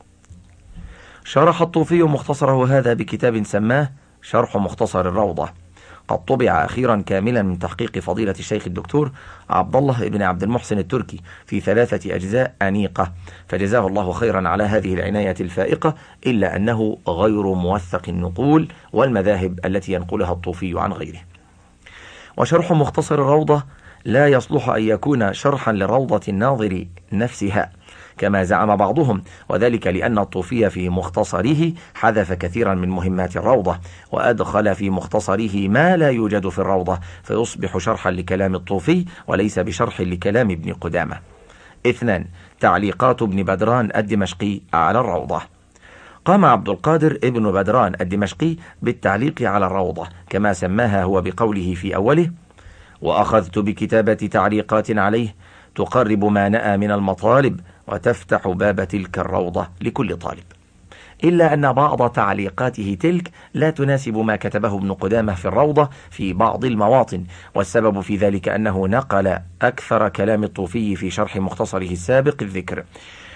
شرح الطوفي مختصره هذا بكتاب سماه شرح مختصر الروضة، قد طبع أخيرا كاملا من تحقيق فضيلة الشيخ الدكتور عبد الله بن عبد المحسن التركي في ثلاثة أجزاء أنيقة، فجزاه الله خيرا على هذه العناية الفائقة، إلا أنه غير موثق النقول والمذاهب التي ينقلها الطوفي عن غيره. وشرح مختصر الروضة لا يصلح أن يكون شرحا لروضة الناظر نفسها كما زعم بعضهم، وذلك لأن الطوفي في مختصره حذف كثيرا من مهمات الروضة، وأدخل في مختصره ما لا يوجد في الروضة، فيصبح شرحا لكلام الطوفي وليس بشرح لكلام ابن قدامة. اثنان تعليقات ابن بدران الدمشقي على الروضة. قام عبد القادر ابن بدران الدمشقي بالتعليق على الروضة كما سماها هو بقوله في أوله: وأخذت بكتابة تعليقات عليه تقرب ما نأى من المطالب وتفتح باب تلك الروضة لكل طالب، إلا أن بعض تعليقاته تلك لا تناسب ما كتبه ابن قدامة في الروضة في بعض المواطن، والسبب في ذلك أنه نقل أكثر كلام الطوفي في شرح مختصره السابق الذكر،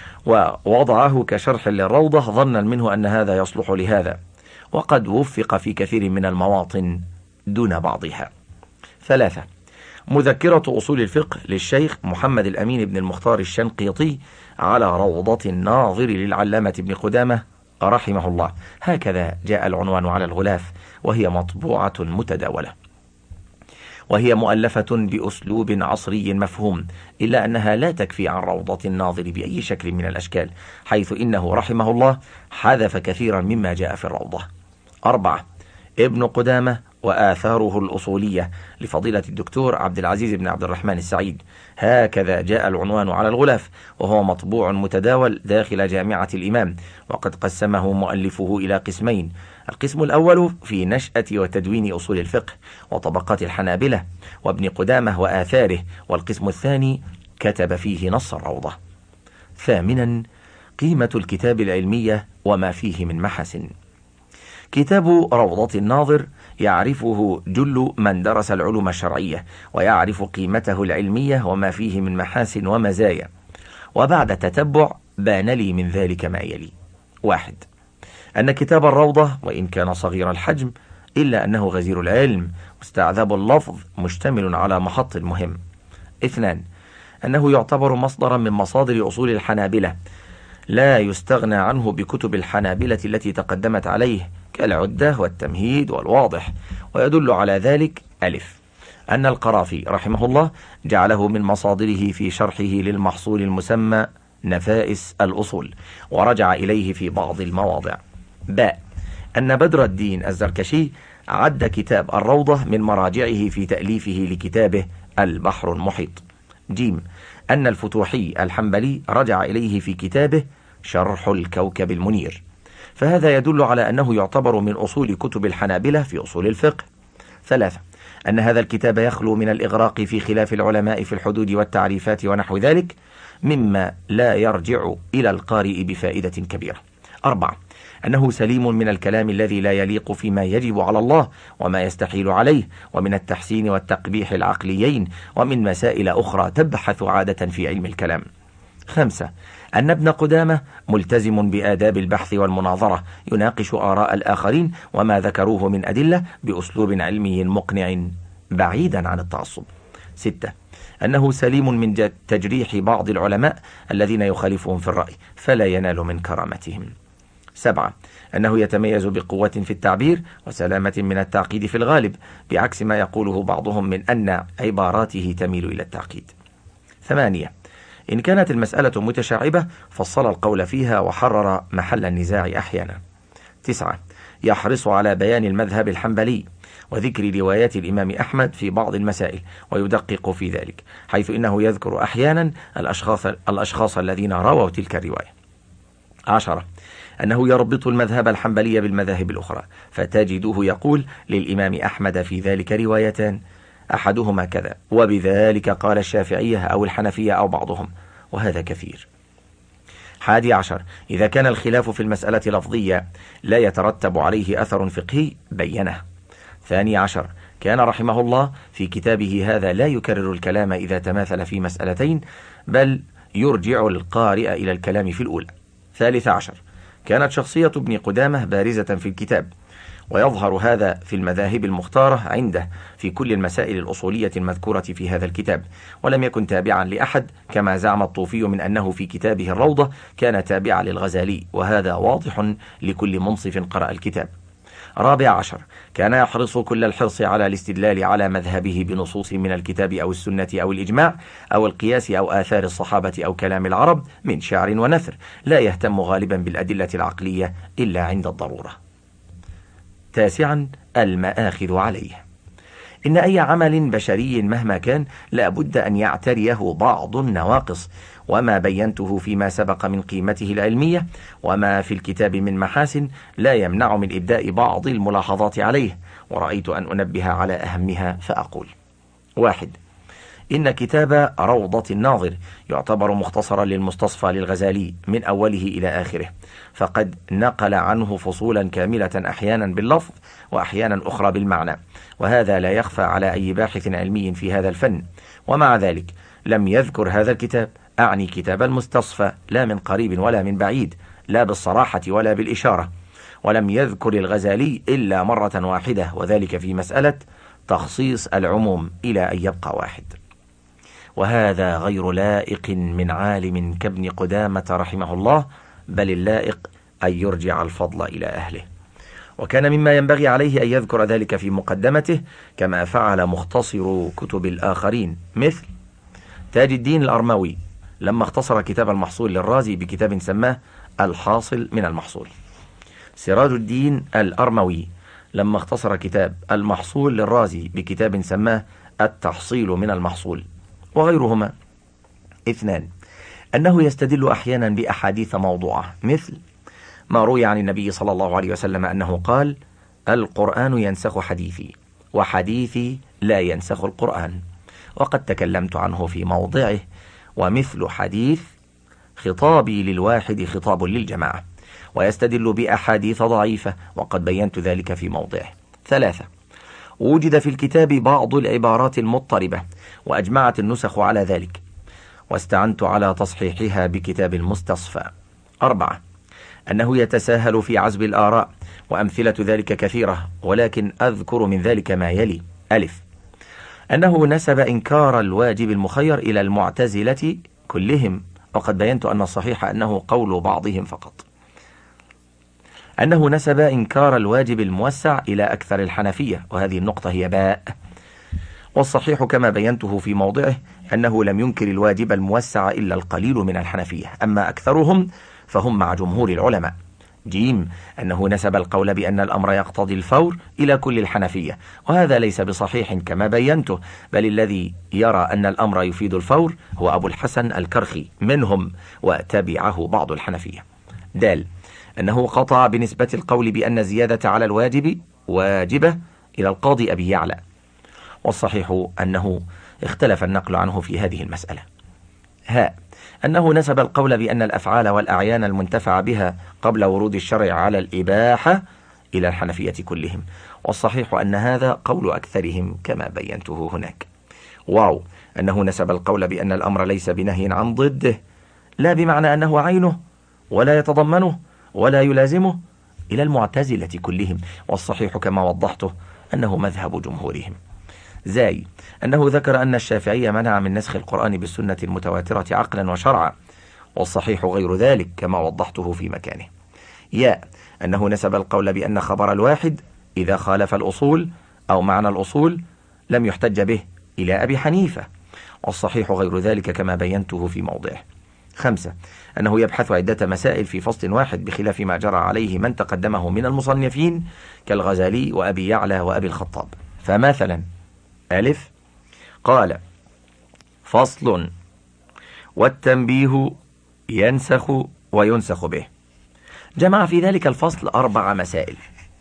ووضعه كشرح للروضة ظنا منه أن هذا يصلح لهذا، وقد وفق في كثير من المواطن دون بعضها. ثلاثة مذكرة أصول الفقه للشيخ محمد الأمين بن المختار الشنقيطي على روضة الناظر للعلامة ابن قدامة رحمه الله، هكذا جاء العنوان على الغلاف، وهي مطبوعة متداولة، وهي مؤلفة بأسلوب عصري مفهوم، إلا أنها لا تكفي عن روضة الناظر بأي شكل من الأشكال، حيث إنه رحمه الله حذف كثيرا مما جاء في الروضة. أربعة ابن قدامة وآثاره الأصولية لفضيلة الدكتور عبد العزيز بن عبد الرحمن السعيد، هكذا جاء العنوان على الغلاف، وهو مطبوع متداول داخل جامعة الإمام، وقد قسمه مؤلفه إلى قسمين: القسم الأول في نشأة وتدوين أصول الفقه وطبقات الحنابلة وابن قدامة وآثاره، والقسم الثاني كتب فيه نص الروضة. ثامنا قيمة الكتاب العلمية وما فيه من محاسن. كتاب روضة الناظر يعرفه جل من درس العلوم الشرعية، ويعرف قيمته العلمية وما فيه من محاسن ومزايا، وبعد تتبع بان لي من ذلك ما يلي: واحد أن كتاب الروضة وإن كان صغير الحجم إلا أنه غزير العلم مستعذب اللفظ مشتمل على محط مهم. اثنان أنه يعتبر مصدرا من مصادر أصول الحنابلة لا يستغنى عنه بكتب الحنابلة التي تقدمت عليه كالعدة والتمهيد والواضح، ويدل على ذلك: ألف أن القرافي رحمه الله جعله من مصادره في شرحه للمحصول المسمى نفائس الأصول، ورجع إليه في بعض المواضع. باء أن بدر الدين الزركشي عد كتاب الروضة من مراجعه في تأليفه لكتابه البحر المحيط. جيم أن الفتوحي الحنبلي رجع إليه في كتابه شرح الكوكب المنير، فهذا يدل على أنه يعتبر من أصول كتب الحنابلة في أصول الفقه. ثلاثة أن هذا الكتاب يخلو من الإغراق في خلاف العلماء في الحدود والتعريفات ونحو ذلك، مما لا يرجع إلى القارئ بفائدة كبيرة. أربعة أنه سليم من الكلام الذي لا يليق فيما يجب على الله وما يستحيل عليه، ومن التحسين والتقبيح العقليين، ومن مسائل أخرى تبحث عادة في علم الكلام. خمسة أن ابن قدامة ملتزم بآداب البحث والمناظرة، يناقش آراء الآخرين وما ذكروه من أدلة بأسلوب علمي مقنع بعيدا عن التعصب. ستة أنه سليم من تجريح بعض العلماء الذين يخالفهم في الرأي فلا ينال من كرامتهم. سبعة أنه يتميز بقوة في التعبير وسلامة من التعقيد في الغالب، بعكس ما يقوله بعضهم من أن عباراته تميل إلى التعقيد. ثمانية إن كانت المسألة متشعبة فصل القول فيها وحرر محل النزاع أحيانا. تسعة يحرص على بيان المذهب الحنبلي وذكر روايات الإمام أحمد في بعض المسائل ويدقق في ذلك، حيث إنه يذكر أحيانا الأشخاص, الأشخاص الذين رووا تلك الرواية. عشرة أنه يربط المذهب الحنبلي بالمذاهب الأخرى، فتجده يقول للإمام أحمد في ذلك روايتان أحدهما كذا وبذلك قال الشافعية أو الحنفية أو بعضهم، وهذا كثير. حادي عشر إذا كان الخلاف في المسألة لفظية لا يترتب عليه أثر فقهي بينه. ثاني عشر كان رحمه الله في كتابه هذا لا يكرر الكلام إذا تماثل في مسألتين، بل يرجع القارئ إلى الكلام في الأولى. ثالث عشر كانت شخصية ابن قدامة بارزة في الكتاب، ويظهر هذا في المذاهب المختارة عنده في كل المسائل الأصولية المذكورة في هذا الكتاب، ولم يكن تابعا لأحد كما زعم الطوفي من أنه في كتابه الروضة كان تابعا للغزالي، وهذا واضح لكل منصف قرأ الكتاب. رابع عشر كان يحرص كل الحرص على الاستدلال على مذهبه بنصوص من الكتاب أو السنة أو الإجماع أو القياس أو آثار الصحابة أو كلام العرب من شعر ونثر، لا يهتم غالبا بالأدلة العقلية إلا عند الضرورة. تاسعا المآخذ عليه. إن أي عمل بشري مهما كان لا بد أن يعتريه بعض النواقص، وما بينته فيما سبق من قيمته العلمية وما في الكتاب من محاسن لا يمنع من إبداء بعض الملاحظات عليه، ورأيت أن أنبه على أهمها فأقول: واحد إن كتاب روضة الناظر يعتبر مختصرا للمستصفى للغزالي من أوله إلى آخره، فقد نقل عنه فصولا كاملة أحيانا باللفظ وأحيانا أخرى بالمعنى، وهذا لا يخفى على أي باحث علمي في هذا الفن. ومع ذلك لم يذكر هذا الكتاب، أعني كتاب المستصفى، لا من قريب ولا من بعيد، لا بالصراحة ولا بالإشارة، ولم يذكر الغزالي إلا مرة واحدة، وذلك في مسألة تخصيص العموم إلى أن يبقى واحد، وهذا غير لائق من عالم كابن قدامة رحمه الله، بل اللائق أن يرجع الفضل إلى أهله. وكان مما ينبغي عليه أن يذكر ذلك في مقدمته كما فعل مختصر كتب الآخرين، مثل تاج الدين الأرموي لما اختصر كتاب المحصول للرازي بكتاب سماه الحاصل من المحصول، سراج الدين الأرموي لما اختصر كتاب المحصول للرازي بكتاب سماه التحصيل من المحصول، وغيرهما. اثنان أنه يستدل أحيانا بأحاديث موضوعة، مثل ما روي عن النبي صلى الله عليه وسلم أنه قال: القرآن ينسخ حديثي وحديثي لا ينسخ القرآن، وقد تكلمت عنه في موضعه، ومثل حديث خطابي للواحد خطاب للجماعة، ويستدل بأحاديث ضعيفة، وقد بينت ذلك في موضعه. ثلاثة وجد في الكتاب بعض العبارات المضطربة وأجمعت النسخ على ذلك، واستعنت على تصحيحها بكتاب المستصفى. أربعة أنه يتساهل في عزب الآراء، وأمثلة ذلك كثيرة، ولكن أذكر من ذلك ما يلي: ألف أنه نسب إنكار الواجب المخير إلى المعتزلة كلهم، وقد بينت أن الصحيح أنه قول بعضهم فقط. أنه نسب إنكار الواجب الموسع إلى أكثر الحنفية، وهذه النقطة هي باء. والصحيح كما بينته في موضعه أنه لم ينكر الواجب الموسع إلا القليل من الحنفية، أما أكثرهم فهم مع جمهور العلماء. جيم أنه نسب القول بأن الأمر يقتضي الفور إلى كل الحنفية، وهذا ليس بصحيح كما بينته، بل الذي يرى أن الأمر يفيد الفور هو أبو الحسن الكرخي منهم، وتبعه بعض الحنفية. دال أنه قطع بنسبة القول بأن زيادة على الواجب واجبة إلى القاضي أبي يعلى، والصحيح أنه اختلف النقل عنه في هذه المسألة. هاء أنه نسب القول بأن الأفعال والأعيان المنتفع بها قبل ورود الشرع على الإباحة إلى الحنفية كلهم، والصحيح أن هذا قول أكثرهم كما بينته هناك. واو أنه نسب القول بأن الأمر ليس بنهي عن ضده، لا بمعنى أنه عينه ولا يتضمنه ولا يلازمه، إلى المعتزلة كلهم، والصحيح كما وضحته أنه مذهب جمهورهم. زاي أنه ذكر أن الشافعية منع من نسخ القرآن بالسنة المتواترة عقلا وشرعا، والصحيح غير ذلك كما وضحته في مكانه. يا أنه نسب القول بأن خبر الواحد إذا خالف الأصول أو معنى الأصول لم يحتج به إلى أبي حنيفة، والصحيح غير ذلك كما بينته في موضعه. خمسة أنه يبحث عدة مسائل في فصل واحد بخلاف ما جرى عليه من تقدمه من المصنفين كالغزالي وأبي يعلى وأبي الخطاب. فمثلا ألف قال فصل والتنبيه ينسخ وينسخ به، جمع في ذلك الفصل أربع مسائل.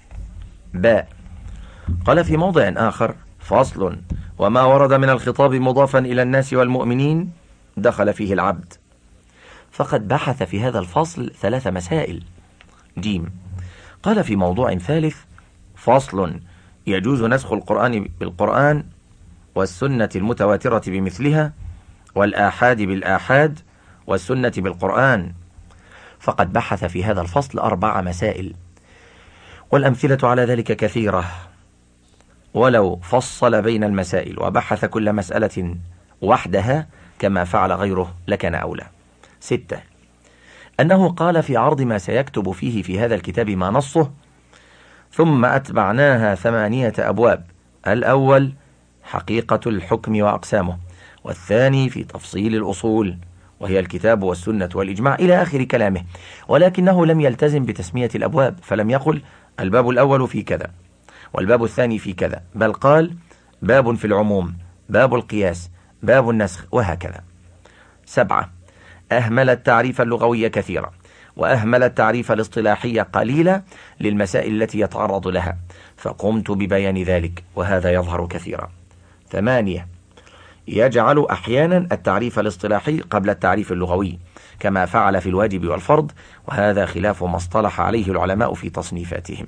باء قال في موضع آخر فصل وما ورد من الخطاب مضافا إلى الناس والمؤمنين دخل فيه العبد، فقد بحث في هذا الفصل ثلاث مسائل. جيم قال في موضوع ثالث فصل يجوز نسخ القرآن بالقرآن والسنة المتواترة بمثلها والآحاد بالآحاد والسنة بالقرآن، فقد بحث في هذا الفصل أربع مسائل، والأمثلة على ذلك كثيرة، ولو فصل بين المسائل وبحث كل مسألة وحدها كما فعل غيره لكان أولى. ستة أنه قال في عرض ما سيكتب فيه في هذا الكتاب ما نصه ثم أتبعناها ثمانية أبواب: الأول حقيقة الحكم وأقسامه، والثاني في تفصيل الأصول وهي الكتاب والسنة والإجماع إلى آخر كلامه، ولكنه لم يلتزم بتسمية الأبواب، فلم يقل الباب الأول في كذا والباب الثاني في كذا، بل قال باب في العموم، باب القياس، باب النسخ، وهكذا. سبعة أهمل التعريف اللغوي كثيرا، وأهمل التعريف الاصطلاحي قليلا للمسائل التي يتعرض لها، فقمت ببيان ذلك وهذا يظهر كثيرا. ثمانية يجعل أحيانا التعريف الاصطلاحي قبل التعريف اللغوي كما فعل في الواجب والفرض، وهذا خلاف ما اصطلح عليه العلماء في تصنيفاتهم.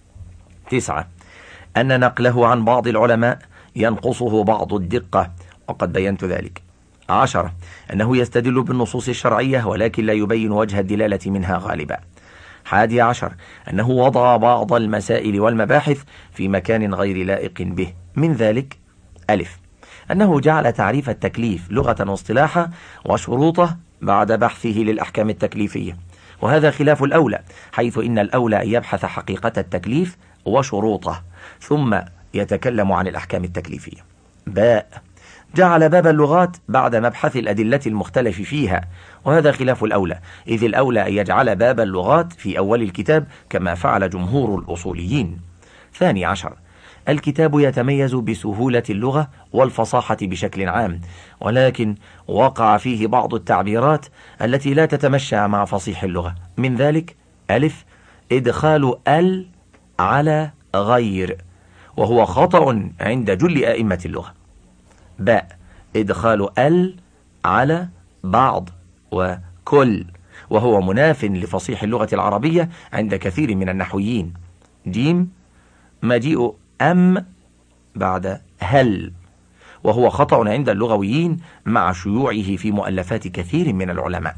تسعة أن نقله عن بعض العلماء ينقصه بعض الدقة، وقد بينت ذلك. عشرة أنه يستدل بالنصوص الشرعية ولكن لا يبين وجه الدلالة منها غالبا. حادي عشر أنه وضع بعض المسائل والمباحث في مكان غير لائق به، من ذلك ألف أنه جعل تعريف التكليف لغة واصطلاحا وشروطه بعد بحثه للأحكام التكليفية، وهذا خلاف الأولى، حيث إن الأولى أن يبحث حقيقة التكليف وشروطه ثم يتكلم عن الأحكام التكليفية. باء جعل باب اللغات بعد مبحث الأدلة المختلف فيها، وهذا خلاف الأولى، إذ الأولى أن يجعل باب اللغات في أول الكتاب كما فعل جمهور الأصوليين. ثاني عشر الكتاب يتميز بسهولة اللغة والفصاحة بشكل عام، ولكن وقع فيه بعض التعبيرات التي لا تتمشى مع فصيح اللغة، من ذلك ألف إدخال ال على غير، وهو خطأ عند جل أئمة اللغة. باء إدخال ال على بعض وكل، وهو مناف لفصيح اللغة العربية عند كثير من النحويين. جيم مجيء أم بعد هل، وهو خطأ عند اللغويين مع شيوعه في مؤلفات كثير من العلماء.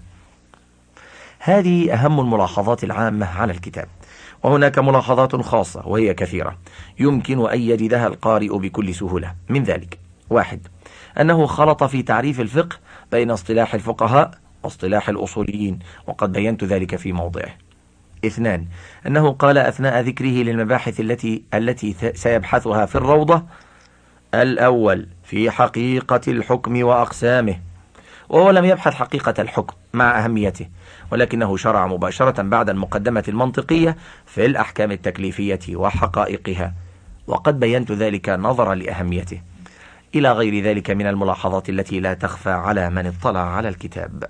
هذه أهم الملاحظات العامة على الكتاب، وهناك ملاحظات خاصة وهي كثيرة يمكن أن يجدها القارئ بكل سهولة، من ذلك: واحد أنه خلط في تعريف الفقه بين اصطلاح الفقهاء واصطلاح الأصوليين، وقد بينت ذلك في موضعه. اثنان أنه قال أثناء ذكره للمباحث التي التي سيبحثها في الروضة: الأول في حقيقة الحكم وأقسامه، وهو لم يبحث حقيقة الحكم مع أهميته، ولكنه شرع مباشرة بعد المقدمة المنطقية في الأحكام التكليفية وحقائقها، وقد بينت ذلك نظرا لأهميته، إلى غير ذلك من الملاحظات التي لا تخفى على من اطلع على الكتاب.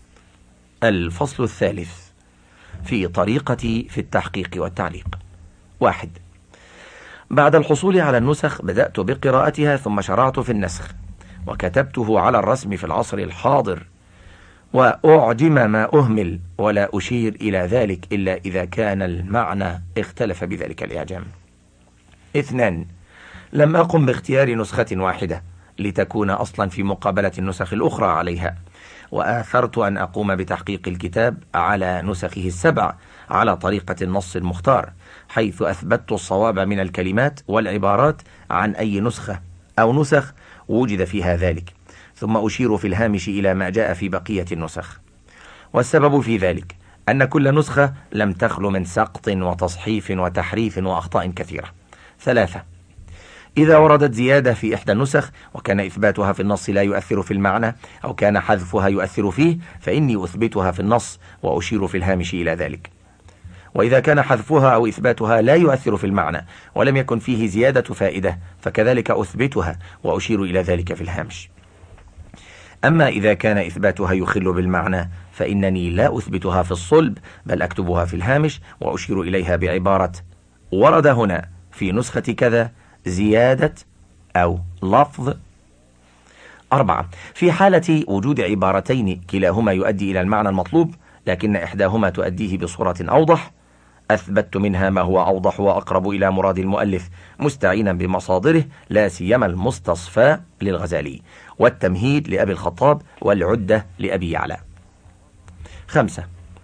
الفصل الثالث في طريقتي في التحقيق والتعليق. واحد بعد الحصول على النسخ بدأت بقراءتها ثم شرعت في النسخ، وكتبته على الرسم في العصر الحاضر، وأعجم ما أهمل، ولا أشير إلى ذلك إلا إذا كان المعنى اختلف بذلك الإعجام. اثنان، لم أقم باختيار نسخة واحدة لتكون أصلا في مقابلة النسخ الأخرى عليها، وآثرت أن أقوم بتحقيق الكتاب على نسخه السبع على طريقة النص المختار، حيث أثبتت الصواب من الكلمات والعبارات عن أي نسخة أو نسخ وجد فيها ذلك، ثم أشير في الهامش إلى ما جاء في بقية النسخ. والسبب في ذلك أن كل نسخة لم تخل من سقط وتصحيف وتحريف وأخطاء كثيرة. ثلاثة، إذا وردت زيادة في إحدى النسخ وكان إثباتها في النص لا يؤثر في المعنى، أو كان حذفها يؤثر فيه، فإني أثبتها في النص وأشير في الهامش إلى ذلك. وإذا كان حذفها أو إثباتها لا يؤثر في المعنى ولم يكن فيه زيادة فائدة، فكذلك أثبتها وأشير إلى ذلك في الهامش. أما إذا كان إثباتها يخل بالمعنى فإنني لا أثبتها في الصلب، بل أكتبها في الهامش وأشير إليها بعبارة ورد هنا في نسخة كذا زيادة أو لفظ. أربعة، في حالة وجود عبارتين كلاهما يؤدي إلى المعنى المطلوب لكن إحداهما تؤديه بصورة أوضح، أثبت منها ما هو أوضح وأقرب إلى مراد المؤلف، مستعينا بمصادره لا سيما المستصفى للغزالي، والتمهيد لأبي الخطاب، والعدة لأبي يعلى. خمسة،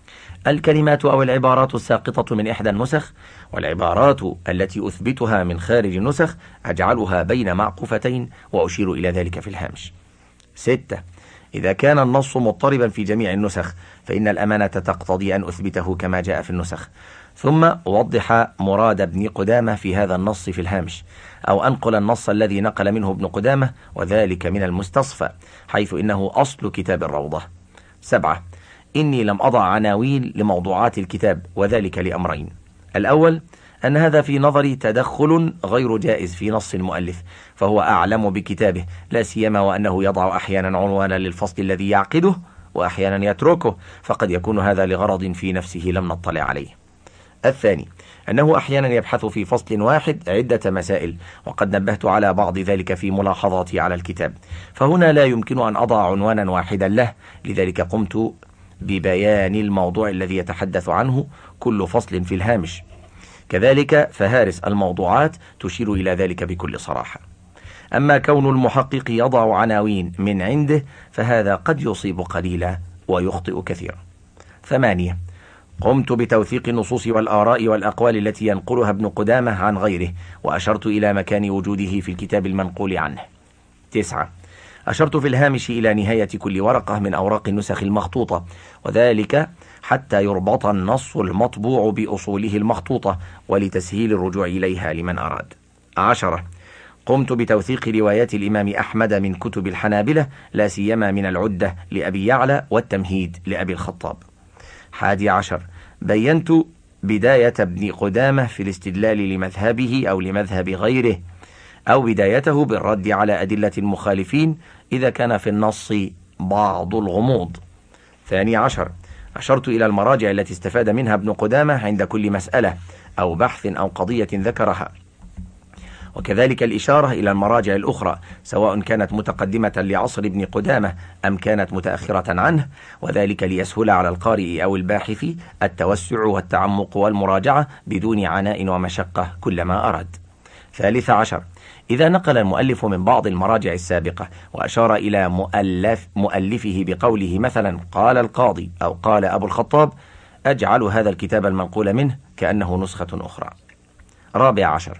الكلمات أو العبارات الساقطة من إحدى النسخ والعبارات التي أثبتها من خارج النسخ أجعلها بين معقوفتين وأشير إلى ذلك في الهامش. ستة، إذا كان النص مضطربا في جميع النسخ فإن الأمانة تقتضي أن أثبته كما جاء في النسخ، ثم أوضح مراد ابن قدامة في هذا النص في الهامش، أو أنقل النص الذي نقل منه ابن قدامة وذلك من المستصفى، حيث إنه أصل كتاب الروضة. سبعة، إني لم أضع عناوين لموضوعات الكتاب، وذلك لأمرين: الأول أن هذا في نظري تدخل غير جائز في نص المؤلف، فهو أعلم بكتابه، لا سيما وأنه يضع أحيانا عنوانا للفصل الذي يعقده وأحيانا يتركه، فقد يكون هذا لغرض في نفسه لم نطلع عليه. الثاني أنه أحيانا يبحث في فصل واحد عدة مسائل، وقد نبهت على بعض ذلك في ملاحظاتي على الكتاب، فهنا لا يمكن أن أضع عنوانا واحدا له، لذلك قمت ببيان الموضوع الذي يتحدث عنه كل فصل في الهامش. كذلك فهارس الموضوعات تشير إلى ذلك بكل صراحة. أما كون المحقق يضع عناوين من عنده فهذا قد يصيب قليلا ويخطئ كثيرا. ثمانية، قمت بتوثيق النصوص والآراء والأقوال التي ينقلها ابن قدامة عن غيره، وأشرت إلى مكان وجوده في الكتاب المنقول عنه. تسعة، أشرت في الهامش إلى نهاية كل ورقة من أوراق النسخ المخطوطة، وذلك حتى يربط النص المطبوع بأصوله المخطوطة ولتسهيل الرجوع إليها لمن أراد. عشرة، قمت بتوثيق روايات الإمام أحمد من كتب الحنابلة، لا سيما من العدة لأبي يعلى والتمهيد لأبي الخطاب. حادي عشر، بينت بداية ابن قدامة في الاستدلال لمذهبه أو لمذهب غيره، أو بدايته بالرد على أدلة المخالفين إذا كان في النص بعض الغموض. ثاني عشر، أشرت إلى المراجع التي استفاد منها ابن قدامة عند كل مسألة أو بحث أو قضية ذكرها، وكذلك الإشارة إلى المراجع الأخرى سواء كانت متقدمة لعصر ابن قدامة أم كانت متأخرة عنه، وذلك ليسهل على القارئ أو الباحث التوسع والتعمق والمراجعة بدون عناء ومشقة كلما أراد. ثالث عشر، إذا نقل المؤلف من بعض المراجع السابقة وأشار إلى مؤلف مؤلفه بقوله مثلا قال القاضي أو قال أبو الخطاب، أجعل هذا الكتاب المنقول منه كأنه نسخة أخرى. رابع عشر،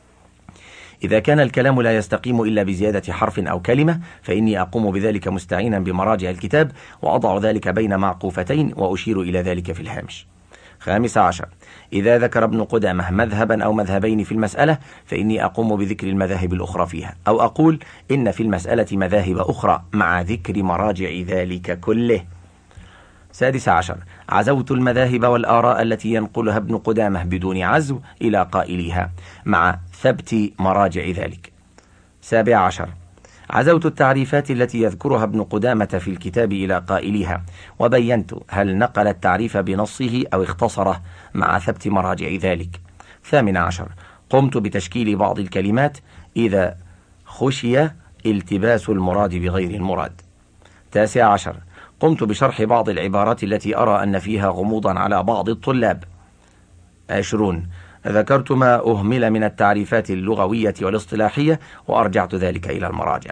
إذا كان الكلام لا يستقيم إلا بزيادة حرف أو كلمة فإني أقوم بذلك مستعينا بمراجع الكتاب، وأضع ذلك بين معقوفتين وأشير إلى ذلك في الهامش. خامس عشر، إذا ذكر ابن قدامة مذهبا أو مذهبين في المسألة فإني أقوم بذكر المذاهب الأخرى فيها، أو أقول إن في المسألة مذاهب أخرى مع ذكر مراجع ذلك كله. سادس عشر، عزوت المذاهب والآراء التي ينقلها ابن قدامة بدون عزو إلى قائليها مع ثبت مراجع ذلك. سابع عشر، عزوت التعريفات التي يذكرها ابن قدامة في الكتاب إلى قائليها، وبينت هل نقل التعريف بنصه أو اختصره مع ثبت مراجع ذلك. ثامن عشر، قمت بتشكيل بعض الكلمات إذا خشي التباس المراد بغير المراد. تاسع عشر، قمت بشرح بعض العبارات التي أرى أن فيها غموضا على بعض الطلاب. عشرون. ذكرت ما أهمل من التعريفات اللغوية والاصطلاحية وأرجعت ذلك إلى المراجع.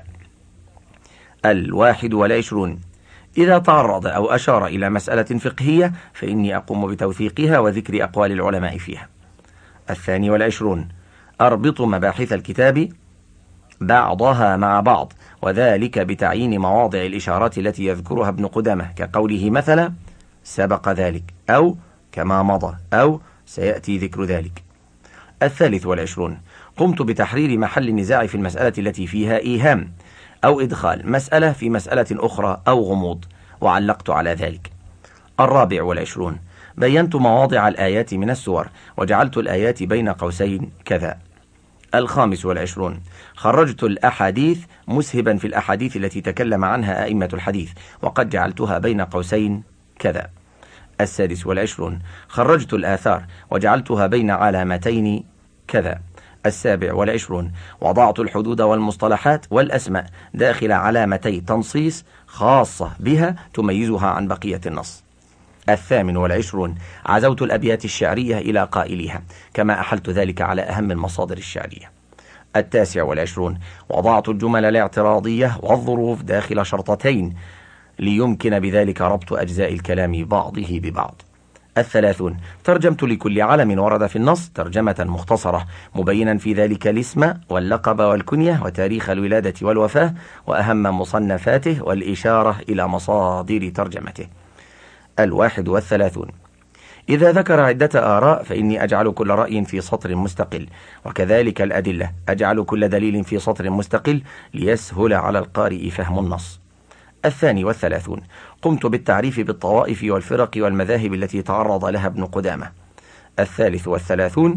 الواحد والعشرون. إذا تعرض أو أشار إلى مسألة فقهية فإني أقوم بتوثيقها وذكر أقوال العلماء فيها. الثاني والعشرون. أربط مباحث الكتاب بعضها مع بعض، وذلك بتعيين مواضع الإشارات التي يذكرها ابن قدامة، كقوله مثلا سبق ذلك، أو كما مضى، أو سيأتي ذكر ذلك. الثالث والعشرون. قمت بتحرير محل النزاع في المسألة التي فيها إيهام أو إدخال مسألة في مسألة أخرى أو غموض، وعلقت على ذلك. الرابع والعشرون. بينت مواضع الآيات من السور، وجعلت الآيات بين قوسين كذا. الخامس والعشرون. خرجت الأحاديث مسهبا في الأحاديث التي تكلم عنها أئمة الحديث، وقد جعلتها بين قوسين كذا. السادس والعشرون. خرجت الآثار وجعلتها بين علامتين كذا. السابع والعشرون. وضعت الحدود والمصطلحات والأسماء داخل علامتي تنصيص خاصة بها تميزها عن بقية النص. الثامن والعشرون. عزوت الأبيات الشعرية إلى قائلها، كما أحلت ذلك على أهم المصادر الشعرية. التاسع والعشرون. وضعت الجمل الاعتراضية والظروف داخل شرطتين ليمكن بذلك ربط أجزاء الكلام بعضه ببعض. الثلاثون. ترجمت لكل علم ورد في النص ترجمة مختصرة، مبينا في ذلك الاسم واللقب والكنية وتاريخ الولادة والوفاة وأهم مصنفاته والإشارة إلى مصادر ترجمته. الواحد والثلاثون. إذا ذكر عدة آراء فإني أجعل كل رأي في سطر مستقل، وكذلك الأدلة أجعل كل دليل في سطر مستقل ليسهل على القارئ فهم النص. الثاني والثلاثون. قمت بالتعريف بالطوائف والفرق والمذاهب التي تعرض لها ابن قدامة. الثالث والثلاثون.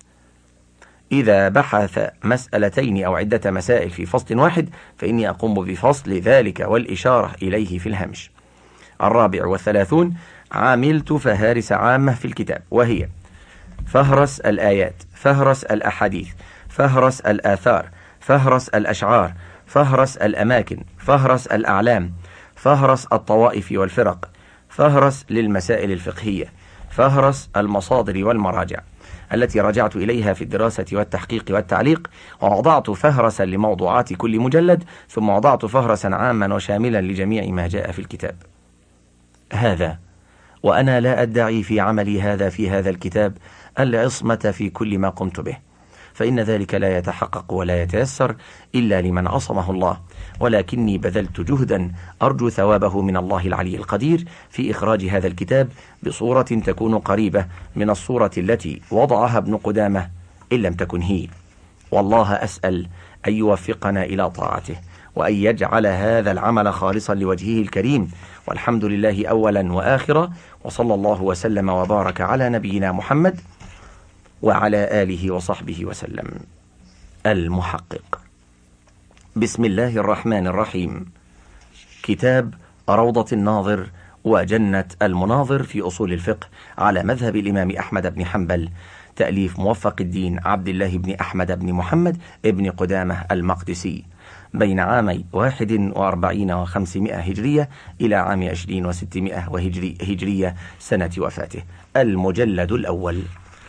إذا بحث مسألتين أو عدة مسائل في فصل واحد فإني أقوم بفصل ذلك والإشارة إليه في الهامش. الرابع والثلاثون. عملت فهارس عامة في الكتاب، وهي فهرس الآيات، فهرس الأحاديث، فهرس الآثار، فهرس الأشعار، فهرس الأماكن، فهرس الأعلام، فهرس الطوائف والفرق، فهرس للمسائل الفقهية، فهرس المصادر والمراجع التي رجعت إليها في الدراسة والتحقيق والتعليق، ووضعت فهرسا لموضوعات كل مجلد، ثم وضعت فهرسا عاما وشاملا لجميع ما جاء في الكتاب. هذا وأنا لا أدعي في عملي هذا في هذا الكتاب العصمة في كل ما قمت به، فإن ذلك لا يتحقق ولا يتيسر إلا لمن عصمه الله، ولكني بذلت جهدا أرجو ثوابه من الله العلي القدير في إخراج هذا الكتاب بصورة تكون قريبة من الصورة التي وضعها ابن قدامة إن لم تكن هي. والله أسأل أن يوفقنا إلى طاعته، وأن يجعل هذا العمل خالصا لوجهه الكريم، والحمد لله أولا وآخرا، وصلى الله وسلم وبارك على نبينا محمد وعلى آله وصحبه وسلم. المحقق. بسم الله الرحمن الرحيم. كتاب روضة الناظر وجنة المناظر في أصول الفقه على مذهب الإمام أحمد بن حنبل، تأليف موفق الدين عبد الله بن أحمد بن محمد بن قدامة المقدسي، بين عامي واحد وأربعين وخمسمائة هجرية إلى عام عشرين وستمائة وهجري هجرية سنة وفاته. المجلد الأول.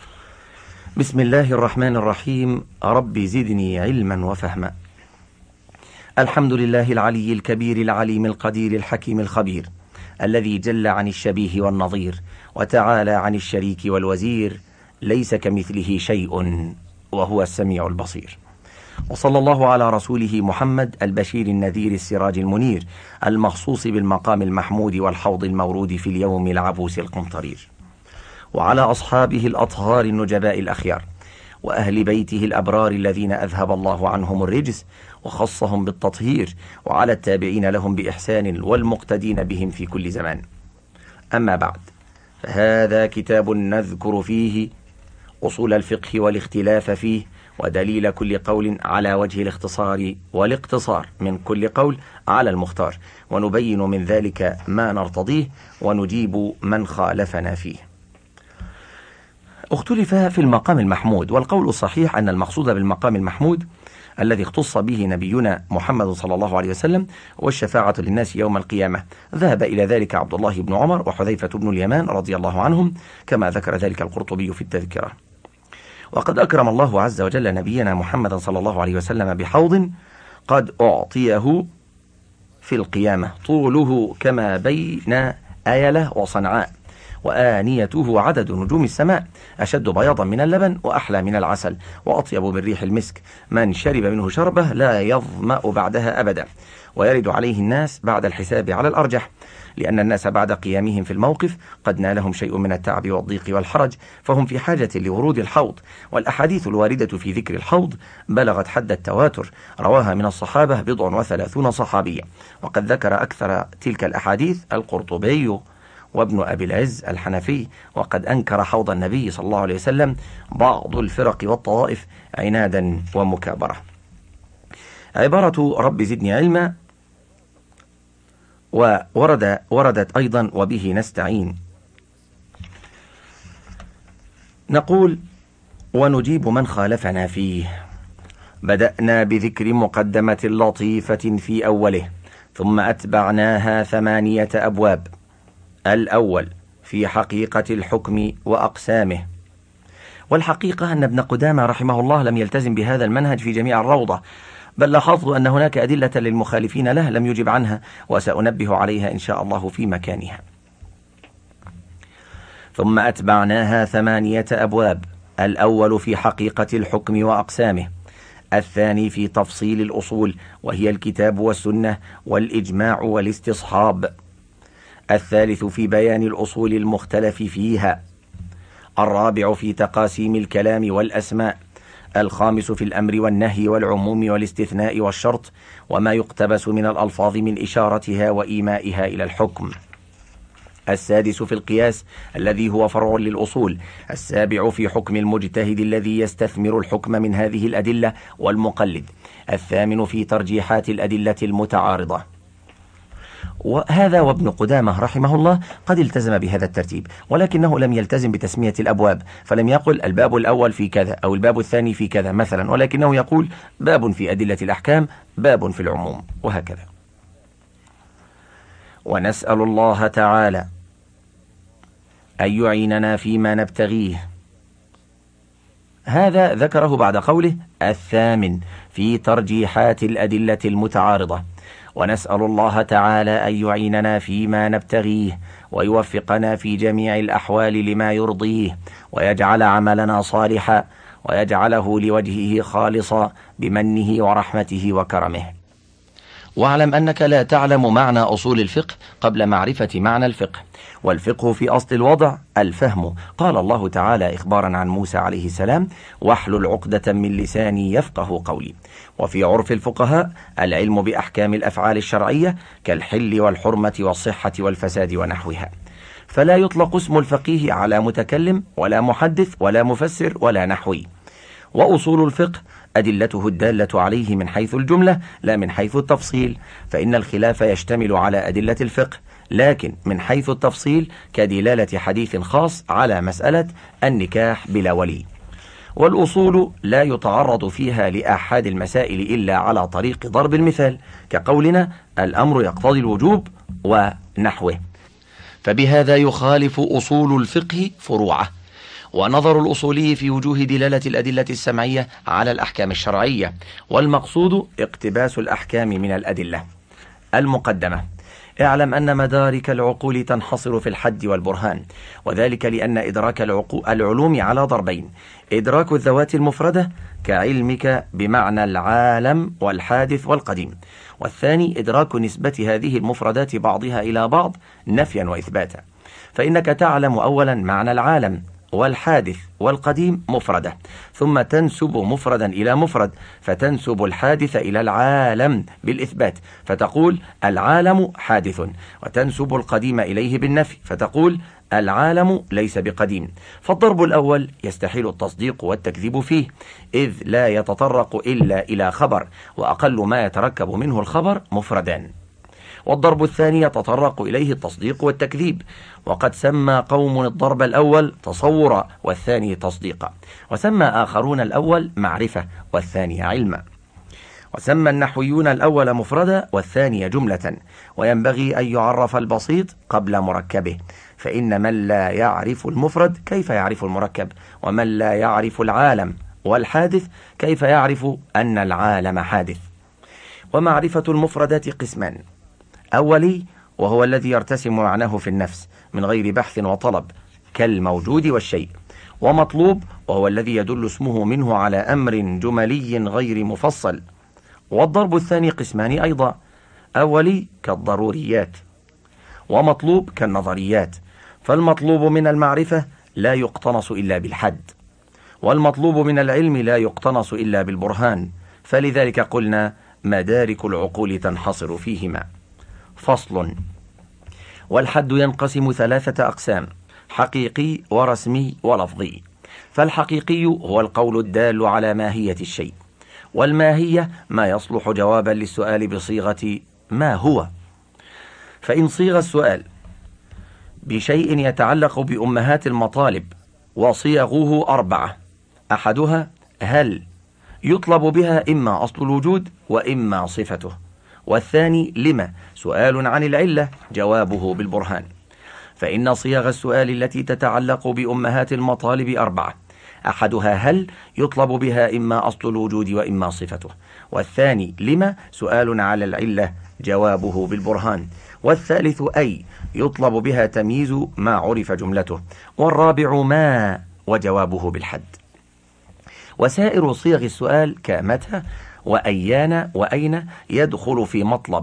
بسم الله الرحمن الرحيم. رب زدني علما وفهما. الحمد لله العلي الكبير العليم القدير الحكيم الخبير، الذي جل عن الشبيه والنظير، وتعالى عن الشريك والوزير، ليس كمثله شيء وهو السميع البصير. وصلى الله على رسوله محمد البشير النذير السراج المنير، المخصوص بالمقام المحمود والحوض المورود في اليوم العبوس القمطرير، وعلى أصحابه الأطهار النجباء الأخيار، وأهل بيته الأبرار الذين أذهب الله عنهم الرجس وخصهم بالتطهير، وعلى التابعين لهم بإحسان والمقتدين بهم في كل زمان. أما بعد، فهذا كتاب نذكر فيه أصول الفقه والاختلاف فيه، ودليل كل قول على وجه الاختصار والاقتصار من كل قول على المختار، ونبين من ذلك ما نرتضيه ونجيب من خالفنا فيه. اختلف في المقام المحمود، والقول الصحيح أن المقصود بالمقام المحمود الذي اختص به نبينا محمد صلى الله عليه وسلم والشفاعة للناس يوم القيامة. ذهب إلى ذلك عبد الله بن عمر وحذيفة بن اليمان رضي الله عنهم، كما ذكر ذلك القرطبي في التذكرة. وقد أكرم الله عز وجل نبينا محمد صلى الله عليه وسلم بحوض قد أعطيه في القيامة، طوله كما بين أيلة وصنعاء، وآنيته عدد نجوم السماء، أشد بياضا من اللبن وأحلى من العسل وأطيب من ريح المسك، من شرب منه شربة لا يظمأ بعدها أبدا، ويرد عليه الناس بعد الحساب على الأرجح، لأن الناس بعد قيامهم في الموقف قد نالهم شيء من التعب والضيق والحرج، فهم في حاجة لورود الحوض. والأحاديث الواردة في ذكر الحوض بلغت حد التواتر، رواها من الصحابة بضع وثلاثون صحابية، وقد ذكر أكثر تلك الأحاديث القرطبي وابن أبي العز الحنفي. وقد أنكر حوض النبي صلى الله عليه وسلم بعض الفرق والطوائف عنادا ومكابرة. عبارة رب زدني علما وورد وردت أيضا وبه نستعين. نقول ونجيب من خالفنا فيه. بدأنا بذكر مقدمة لطيفة في أوله، ثم أتبعناها ثمانية أبواب. الأول في حقيقة الحكم وأقسامه. والحقيقة أن ابن قدامة رحمه الله لم يلتزم بهذا المنهج في جميع الروضة، بل لاحظت أن هناك أدلة للمخالفين له لم يجب عنها، وسأنبه عليها إن شاء الله في مكانها. ثم أتبعناها ثمانية أبواب. الأول في حقيقة الحكم وأقسامه، الثاني في تفصيل الأصول وهي الكتاب والسنة والإجماع والاستصحاب، الثالث في بيان الأصول المختلف فيها، الرابع في تقاسيم الكلام والأسماء، الخامس في الأمر والنهي والعموم والاستثناء والشرط وما يقتبس من الألفاظ من إشارتها وإيمائها إلى الحكم، السادس في القياس الذي هو فرع للأصول، السابع في حكم المجتهد الذي يستثمر الحكم من هذه الأدلة والمقلد، الثامن في ترجيحات الأدلة المتعارضة. وهذا وابن قدامة رحمه الله قد التزم بهذا الترتيب، ولكنه لم يلتزم بتسمية الأبواب، فلم يقل الباب الأول في كذا أو الباب الثاني في كذا مثلا، ولكنه يقول باب في أدلة الأحكام، باب في العموم، وهكذا. ونسأل الله تعالى أن يعيننا فيما نبتغيه. هذا ذكره بعد قوله الثامن في ترجيحات الأدلة المتعارضة. ونسأل الله تعالى أن يعيننا فيما نبتغيه ويوفقنا في جميع الأحوال لما يرضيه، ويجعل عملنا صالحا، ويجعله لوجهه خالصا بمنه ورحمته وكرمه. واعلم أنك لا تعلم معنى أصول الفقه قبل معرفة معنى الفقه، والفقه في أصل الوضع الفهم. قال الله تعالى إخبارا عن موسى عليه السلام: واحلل عقدة من لساني يفقه قولي. وفي عرف الفقهاء العلم بأحكام الأفعال الشرعية كالحل والحرمة والصحة والفساد ونحوها. فلا يطلق اسم الفقيه على متكلم ولا محدث ولا مفسر ولا نحوي. وأصول الفقه أدلته الدالة عليه من حيث الجملة لا من حيث التفصيل، فإن الخلاف يشتمل على أدلة الفقه، لكن من حيث التفصيل كدلالة حديث خاص على مسألة النكاح بلا ولي. والأصول لا يتعرض فيها لأحد المسائل إلا على طريق ضرب المثال، كقولنا الأمر يقتضي الوجوب ونحوه، فبهذا يخالف أصول الفقه فروعه. ونظر الأصولي في وجوه دلالة الأدلة السمعية على الأحكام الشرعية، والمقصود اقتباس الأحكام من الأدلة. المقدمة: اعلم أن مدارك العقول تنحصر في الحد والبرهان، وذلك لأن إدراك العلوم على ضربين: إدراك الذوات المفردة كعلمك بمعنى العالم والحادث والقديم، والثاني إدراك نسبة هذه المفردات بعضها إلى بعض نفيا وإثباتا. فإنك تعلم أولا معنى العالم والحادث والقديم مفردة، ثم تنسب مفردا إلى مفرد، فتنسب الحادث إلى العالم بالإثبات فتقول العالم حادث، وتنسب القديم إليه بالنفي فتقول العالم ليس بقديم. فالضرب الأول يستحيل التصديق والتكذيب فيه، إذ لا يتطرق إلا إلى خبر، وأقل ما يتركب منه الخبر مفردان. والضرب الثاني يتطرق إليه التصديق والتكذيب، وقد سمى قوم الضرب الأول تصورا والثاني تصديقا، وسمى آخرون الأول معرفة والثاني علما، وسمى النحويون الأول مفردا والثاني جملة. وينبغي أن يعرف البسيط قبل مركبه، فإن من لا يعرف المفرد كيف يعرف المركب، ومن لا يعرف العالم والحادث كيف يعرف أن العالم حادث. ومعرفة المفردات قسمان: أولي وهو الذي يرتسم معناه في النفس من غير بحث وطلب كالموجود والشيء، ومطلوب وهو الذي يدل اسمه منه على أمر جملي غير مفصل. والضرب الثاني قسمان أيضا: أولي كالضروريات، ومطلوب كالنظريات. فالمطلوب من المعرفة لا يقتنص إلا بالحد، والمطلوب من العلم لا يقتنص إلا بالبرهان، فلذلك قلنا مدارك العقول تنحصر فيهما. فصل. والحد ينقسم ثلاثة أقسام: حقيقي ورسمي ولفظي. فالحقيقي هو القول الدال على ماهية الشيء، والماهية ما يصلح جوابا للسؤال بصيغة ما هو. فإن صيغ السؤال بشيء يتعلق بأمهات المطالب، وصيغه أربعة: أحدها هل، يطلب بها إما أصل الوجود وإما صفته. والثاني لما، سؤال عن العلة جوابه بالبرهان. فإن صيغ السؤال التي تتعلق بأمهات المطالب أربعة: أحدها هل، يطلب بها إما أصل الوجود وإما صفته. والثاني لما، سؤال على العلة جوابه بالبرهان. والثالث أي، يطلب بها تمييز ما عرف جملته. والرابع ما، وجوابه بالحد. وسائر صيغ السؤال كمتى وأيان وأين يدخل في مطلب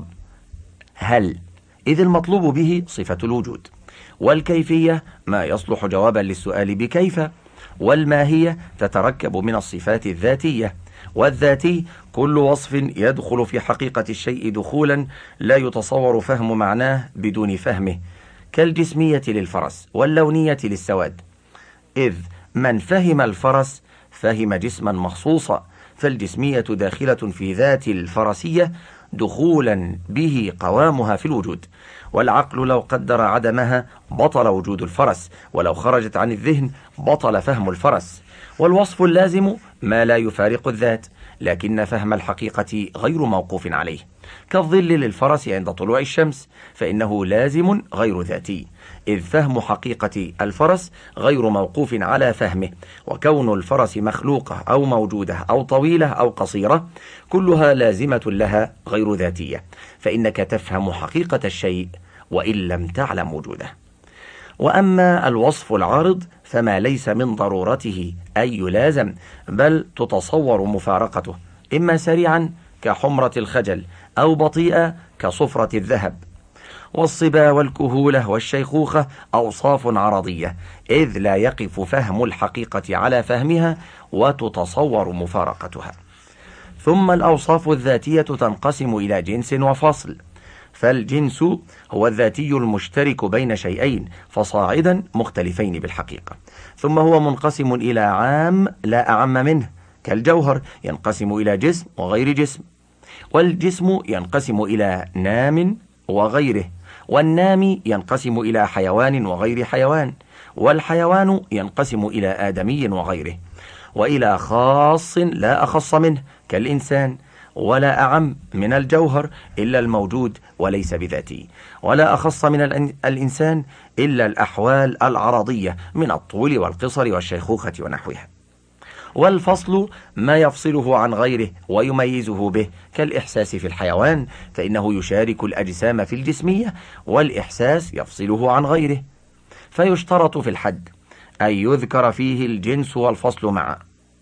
هل، إذ المطلوب به صفة الوجود. والكيفية ما يصلح جوابا للسؤال بكيف. والماهية تتركب من الصفات الذاتية. والذاتي كل وصف يدخل في حقيقة الشيء دخولا لا يتصور فهم معناه بدون فهمه، كالجسمية للفرس واللونية للسواد، إذ من فهم الفرس فهم جسما مخصوصا، فالجسمية داخلة في ذات الفرسية دخولا به قوامها في الوجود. والعقل لو قدر عدمها بطل وجود الفرس، ولو خرجت عن الذهن بطل فهم الفرس. والوصف اللازم ما لا يفارق الذات، لكن فهم الحقيقة غير موقوف عليه، كالظل للفرس عند طلوع الشمس، فإنه لازم غير ذاتي، إذ فهم حقيقة الفرس غير موقوف على فهمه. وكون الفرس مخلوقة أو موجودة أو طويلة أو قصيرة كلها لازمة لها غير ذاتية، فإنك تفهم حقيقة الشيء وإن لم تعلم وجوده. وأما الوصف العارض فما ليس من ضرورته أن يلازم، بل تتصور مفارقته، إما سريعا كحمرة الخجل، أو بطيئة كصفرة الذهب. والصبا والكهولة والشيخوخة أوصاف عرضية، إذ لا يقف فهم الحقيقة على فهمها وتتصور مفارقتها. ثم الأوصاف الذاتية تنقسم إلى جنس وفصل. فالجنس هو الذاتي المشترك بين شيئين فصاعدا مختلفين بالحقيقة. ثم هو منقسم إلى عام لا أعم منه، كالجوهر ينقسم إلى جسم وغير جسم. والجسم ينقسم إلى نام وغيره، والنام ينقسم إلى حيوان وغير حيوان، والحيوان ينقسم إلى آدمي وغيره، وإلى خاص لا أخص منه كالإنسان، ولا أعم من الجوهر إلا الموجود وليس بذاته، ولا أخص من الإنسان إلا الأحوال العرضية من الطول والقصر والشيخوخة ونحوها. والفصل ما يفصله عن غيره ويميزه به، كالإحساس في الحيوان، فإنه يشارك الأجسام في الجسمية، والإحساس يفصله عن غيره. فيشترط في الحد أن يذكر فيه الجنس والفصل معا،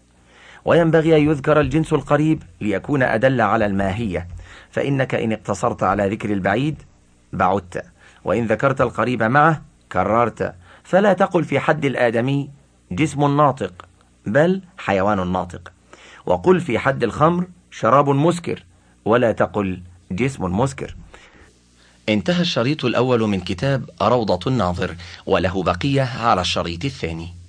وينبغي أن يذكر الجنس القريب ليكون أدل على الماهية، فإنك إن اقتصرت على ذكر البعيد بعدت، وإن ذكرت القريب معه كررت. فلا تقل في حد الآدمي جسم ناطق، بل حيوان ناطق. وقل في حد الخمر شراب مسكر، ولا تقل جسم مسكر. انتهى الشريط الأول من كتاب روضة الناظر، وله بقية على الشريط الثاني.